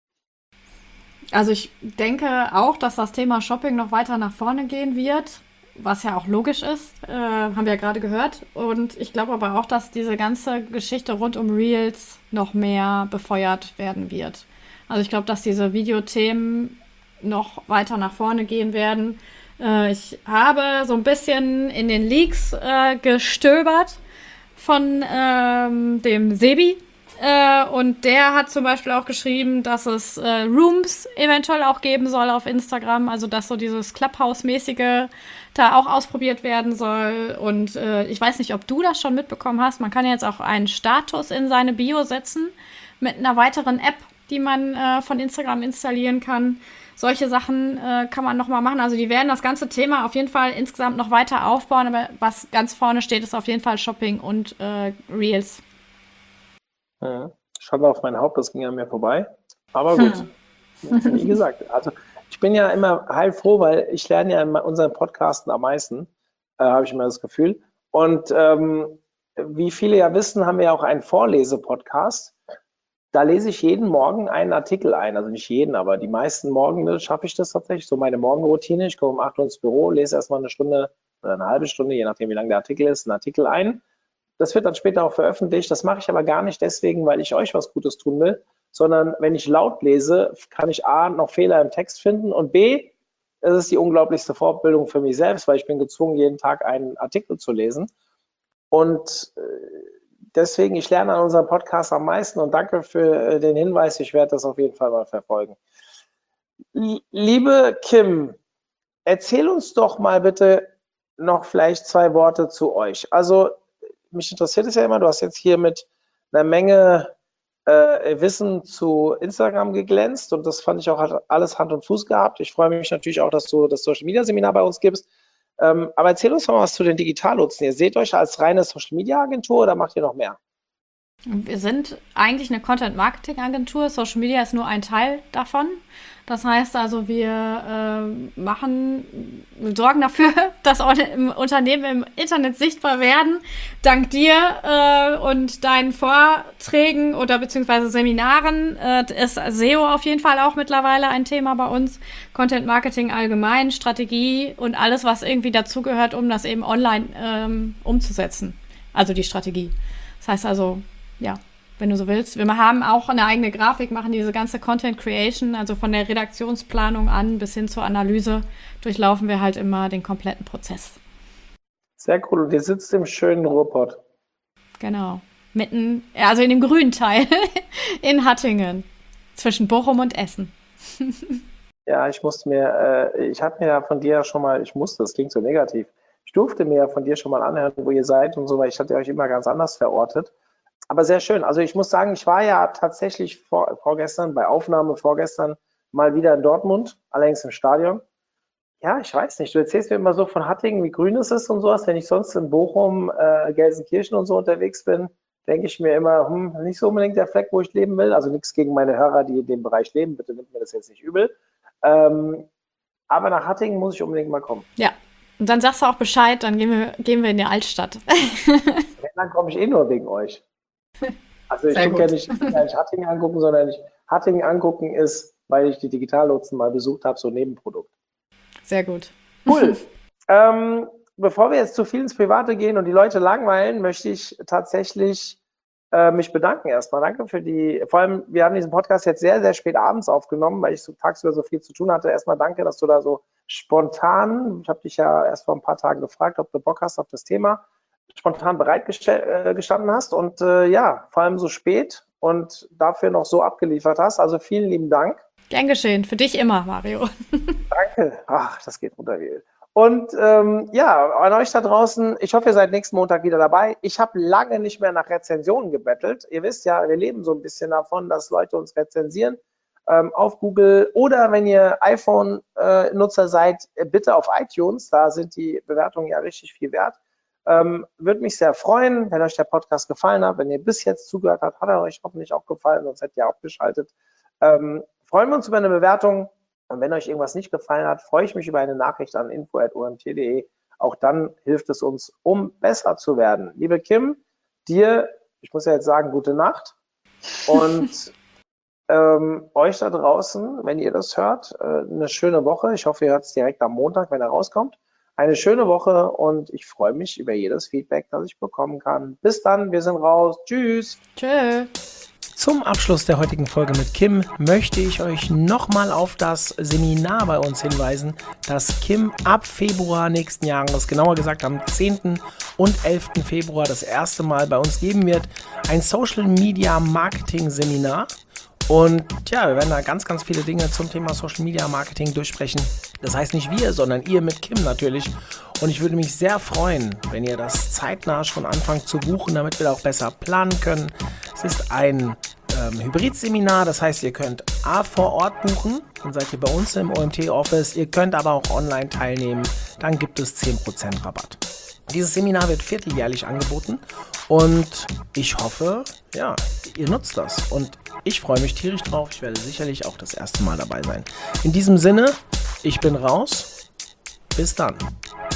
Also ich denke auch, dass das Thema Shopping noch weiter nach vorne gehen wird, was ja auch logisch ist, äh, haben wir ja gerade gehört. Und ich glaube aber auch, dass diese ganze Geschichte rund um Reels noch mehr befeuert werden wird. Also ich glaube, dass diese Videothemen noch weiter nach vorne gehen werden. Äh, ich habe so ein bisschen in den Leaks äh, gestöbert von ähm, dem Sebi. Äh, und der hat zum Beispiel auch geschrieben, dass es äh, Rooms eventuell auch geben soll auf Instagram. Also dass so dieses Clubhouse-mäßige da auch ausprobiert werden soll. Und äh, ich weiß nicht, ob du das schon mitbekommen hast. Man kann jetzt auch einen Status in seine Bio setzen mit einer weiteren App, die man äh, von Instagram installieren kann. Solche Sachen äh, kann man nochmal machen. Also die werden das ganze Thema auf jeden Fall insgesamt noch weiter aufbauen. Aber was ganz vorne steht, ist auf jeden Fall Shopping und äh, Reels. Ja, Schande auf mein Haupt, das ging an mir vorbei. Aber gut, hm. Wie gesagt, also ich bin ja immer heilfroh, weil ich lerne ja in unseren Podcasten am meisten, äh, habe ich immer das Gefühl. Und ähm, wie viele ja wissen, haben wir ja auch einen Vorlese-Podcast. Da lese ich jeden Morgen einen Artikel ein. Also nicht jeden, aber die meisten Morgen schaffe ich das tatsächlich. So meine Morgenroutine. Ich komme um acht Uhr ins Büro, lese erstmal eine Stunde oder eine halbe Stunde, je nachdem, wie lang der Artikel ist, einen Artikel ein. Das wird dann später auch veröffentlicht. Das mache ich aber gar nicht deswegen, weil ich euch was Gutes tun will, sondern wenn ich laut lese, kann ich A, noch Fehler im Text finden und B, es ist die unglaublichste Fortbildung für mich selbst, weil ich bin gezwungen, jeden Tag einen Artikel zu lesen. Und deswegen, ich lerne an unserem Podcast am meisten und danke für den Hinweis. Ich werde das auf jeden Fall mal verfolgen. Liebe Kim, erzähl uns doch mal bitte noch vielleicht zwei Worte zu euch. Also mich interessiert es ja immer, du hast jetzt hier mit einer Menge äh, Wissen zu Instagram geglänzt und das fand ich auch, hat alles Hand und Fuß gehabt. Ich freue mich natürlich auch, dass du das Social Media Seminar bei uns gibst. Ähm, aber erzähl uns mal was zu den Digitalnutzen. Ihr seht euch als reine Social Media Agentur oder macht ihr noch mehr? Wir sind eigentlich eine Content-Marketing-Agentur. Social Media ist nur ein Teil davon. Das heißt also, wir äh, machen, wir sorgen dafür, dass im Unternehmen im Internet sichtbar werden. Dank dir äh, und deinen Vorträgen oder beziehungsweise Seminaren äh, ist S E O auf jeden Fall auch mittlerweile ein Thema bei uns. Content-Marketing allgemein, Strategie und alles, was irgendwie dazugehört, um das eben online ähm, umzusetzen. Also die Strategie. Das heißt also, ja, wenn du so willst. Wir haben auch eine eigene Grafik, machen diese ganze Content Creation, also von der Redaktionsplanung an bis hin zur Analyse, durchlaufen wir halt immer den kompletten Prozess. Sehr cool. Und ihr sitzt im schönen Ruhrpott. Genau. Mitten, also in dem grünen Teil in Hattingen. Zwischen Bochum und Essen. Ja, ich musste mir, äh, ich hatte mir ja von dir ja schon mal, ich musste, das klingt so negativ, ich durfte mir ja von dir schon mal anhören, wo ihr seid und so, weil ich hatte euch immer ganz anders verortet. Aber sehr schön. Also ich muss sagen, ich war ja tatsächlich vor, vorgestern, bei Aufnahme vorgestern, mal wieder in Dortmund, allerdings im Stadion. Ja, ich weiß nicht, du erzählst mir immer so von Hattingen, wie grün es ist und sowas. Wenn ich sonst in Bochum, äh, Gelsenkirchen und so unterwegs bin, denke ich mir immer, hm, nicht so unbedingt der Fleck, wo ich leben will. Also nichts gegen meine Hörer, die in dem Bereich leben. Bitte nimmt mir das jetzt nicht übel. Ähm, aber nach Hattingen muss ich unbedingt mal kommen. Ja, und dann sagst du auch Bescheid, dann gehen wir, gehen wir in die Altstadt. Dann komme ich eh nur wegen euch. Also ich gucke ja nicht, ja nicht Hattingen angucken, sondern ich, Hattingen angucken ist, weil ich die Digitallotsen mal besucht habe, so ein Nebenprodukt. Sehr gut. Cool. ähm, bevor wir jetzt zu viel ins Private gehen und die Leute langweilen, möchte ich tatsächlich äh, mich bedanken erstmal. Danke für die, vor allem, wir haben diesen Podcast jetzt sehr, sehr spät abends aufgenommen, weil ich so tagsüber so viel zu tun hatte. Erstmal danke, dass du da so spontan, ich habe dich ja erst vor ein paar Tagen gefragt, ob du Bock hast auf das Thema, spontan bereitgestanden hast und äh, ja, vor allem so spät und dafür noch so abgeliefert hast. Also vielen lieben Dank. Gern geschehen. Für dich immer, Mario. Danke. Ach, das geht runter wie Öl. Und ähm, ja, an euch da draußen, ich hoffe, ihr seid nächsten Montag wieder dabei. Ich habe lange nicht mehr nach Rezensionen gebettelt. Ihr wisst ja, wir leben so ein bisschen davon, dass Leute uns rezensieren ähm, auf Google oder wenn ihr iPhone-Nutzer äh, seid, bitte auf iTunes. Da sind die Bewertungen ja richtig viel wert. Ähm, würde mich sehr freuen, wenn euch der Podcast gefallen hat. Wenn ihr bis jetzt zugehört habt, hat er euch hoffentlich auch gefallen, sonst hättet ihr auch geschaltet. Ähm, freuen wir uns über eine Bewertung. Und wenn euch irgendwas nicht gefallen hat, freue ich mich über eine Nachricht an info at o m t punkt d e. Auch dann hilft es uns, um besser zu werden. Liebe Kim, dir, ich muss ja jetzt sagen, gute Nacht. Und ähm, euch da draußen, wenn ihr das hört, äh, eine schöne Woche. Ich hoffe, ihr hört es direkt am Montag, wenn er rauskommt. Eine schöne Woche und ich freue mich über jedes Feedback, das ich bekommen kann. Bis dann, wir sind raus. Tschüss. Tschö. Zum Abschluss der heutigen Folge mit Kim möchte ich euch nochmal auf das Seminar bei uns hinweisen, das Kim ab Februar nächsten Jahres, genauer gesagt am zehnten und elften Februar das erste Mal bei uns geben wird. Ein Social Media Marketing Seminar. Und ja, wir werden da ganz, ganz viele Dinge zum Thema Social Media Marketing durchsprechen. Das heißt nicht wir, sondern ihr mit Kim natürlich. Und ich würde mich sehr freuen, wenn ihr das zeitnah schon anfangt zu buchen, damit wir da auch besser planen können. Es ist ein ähm, Hybrid-Seminar, das heißt, ihr könnt A vor Ort buchen, dann seid ihr bei uns im O M T-Office. Ihr könnt aber auch online teilnehmen, dann gibt es zehn Prozent Rabatt. Dieses Seminar wird vierteljährlich angeboten und ich hoffe, ja, ihr nutzt das. Und ich freue mich tierisch drauf. Ich werde sicherlich auch das erste Mal dabei sein. In diesem Sinne, ich bin raus. Bis dann.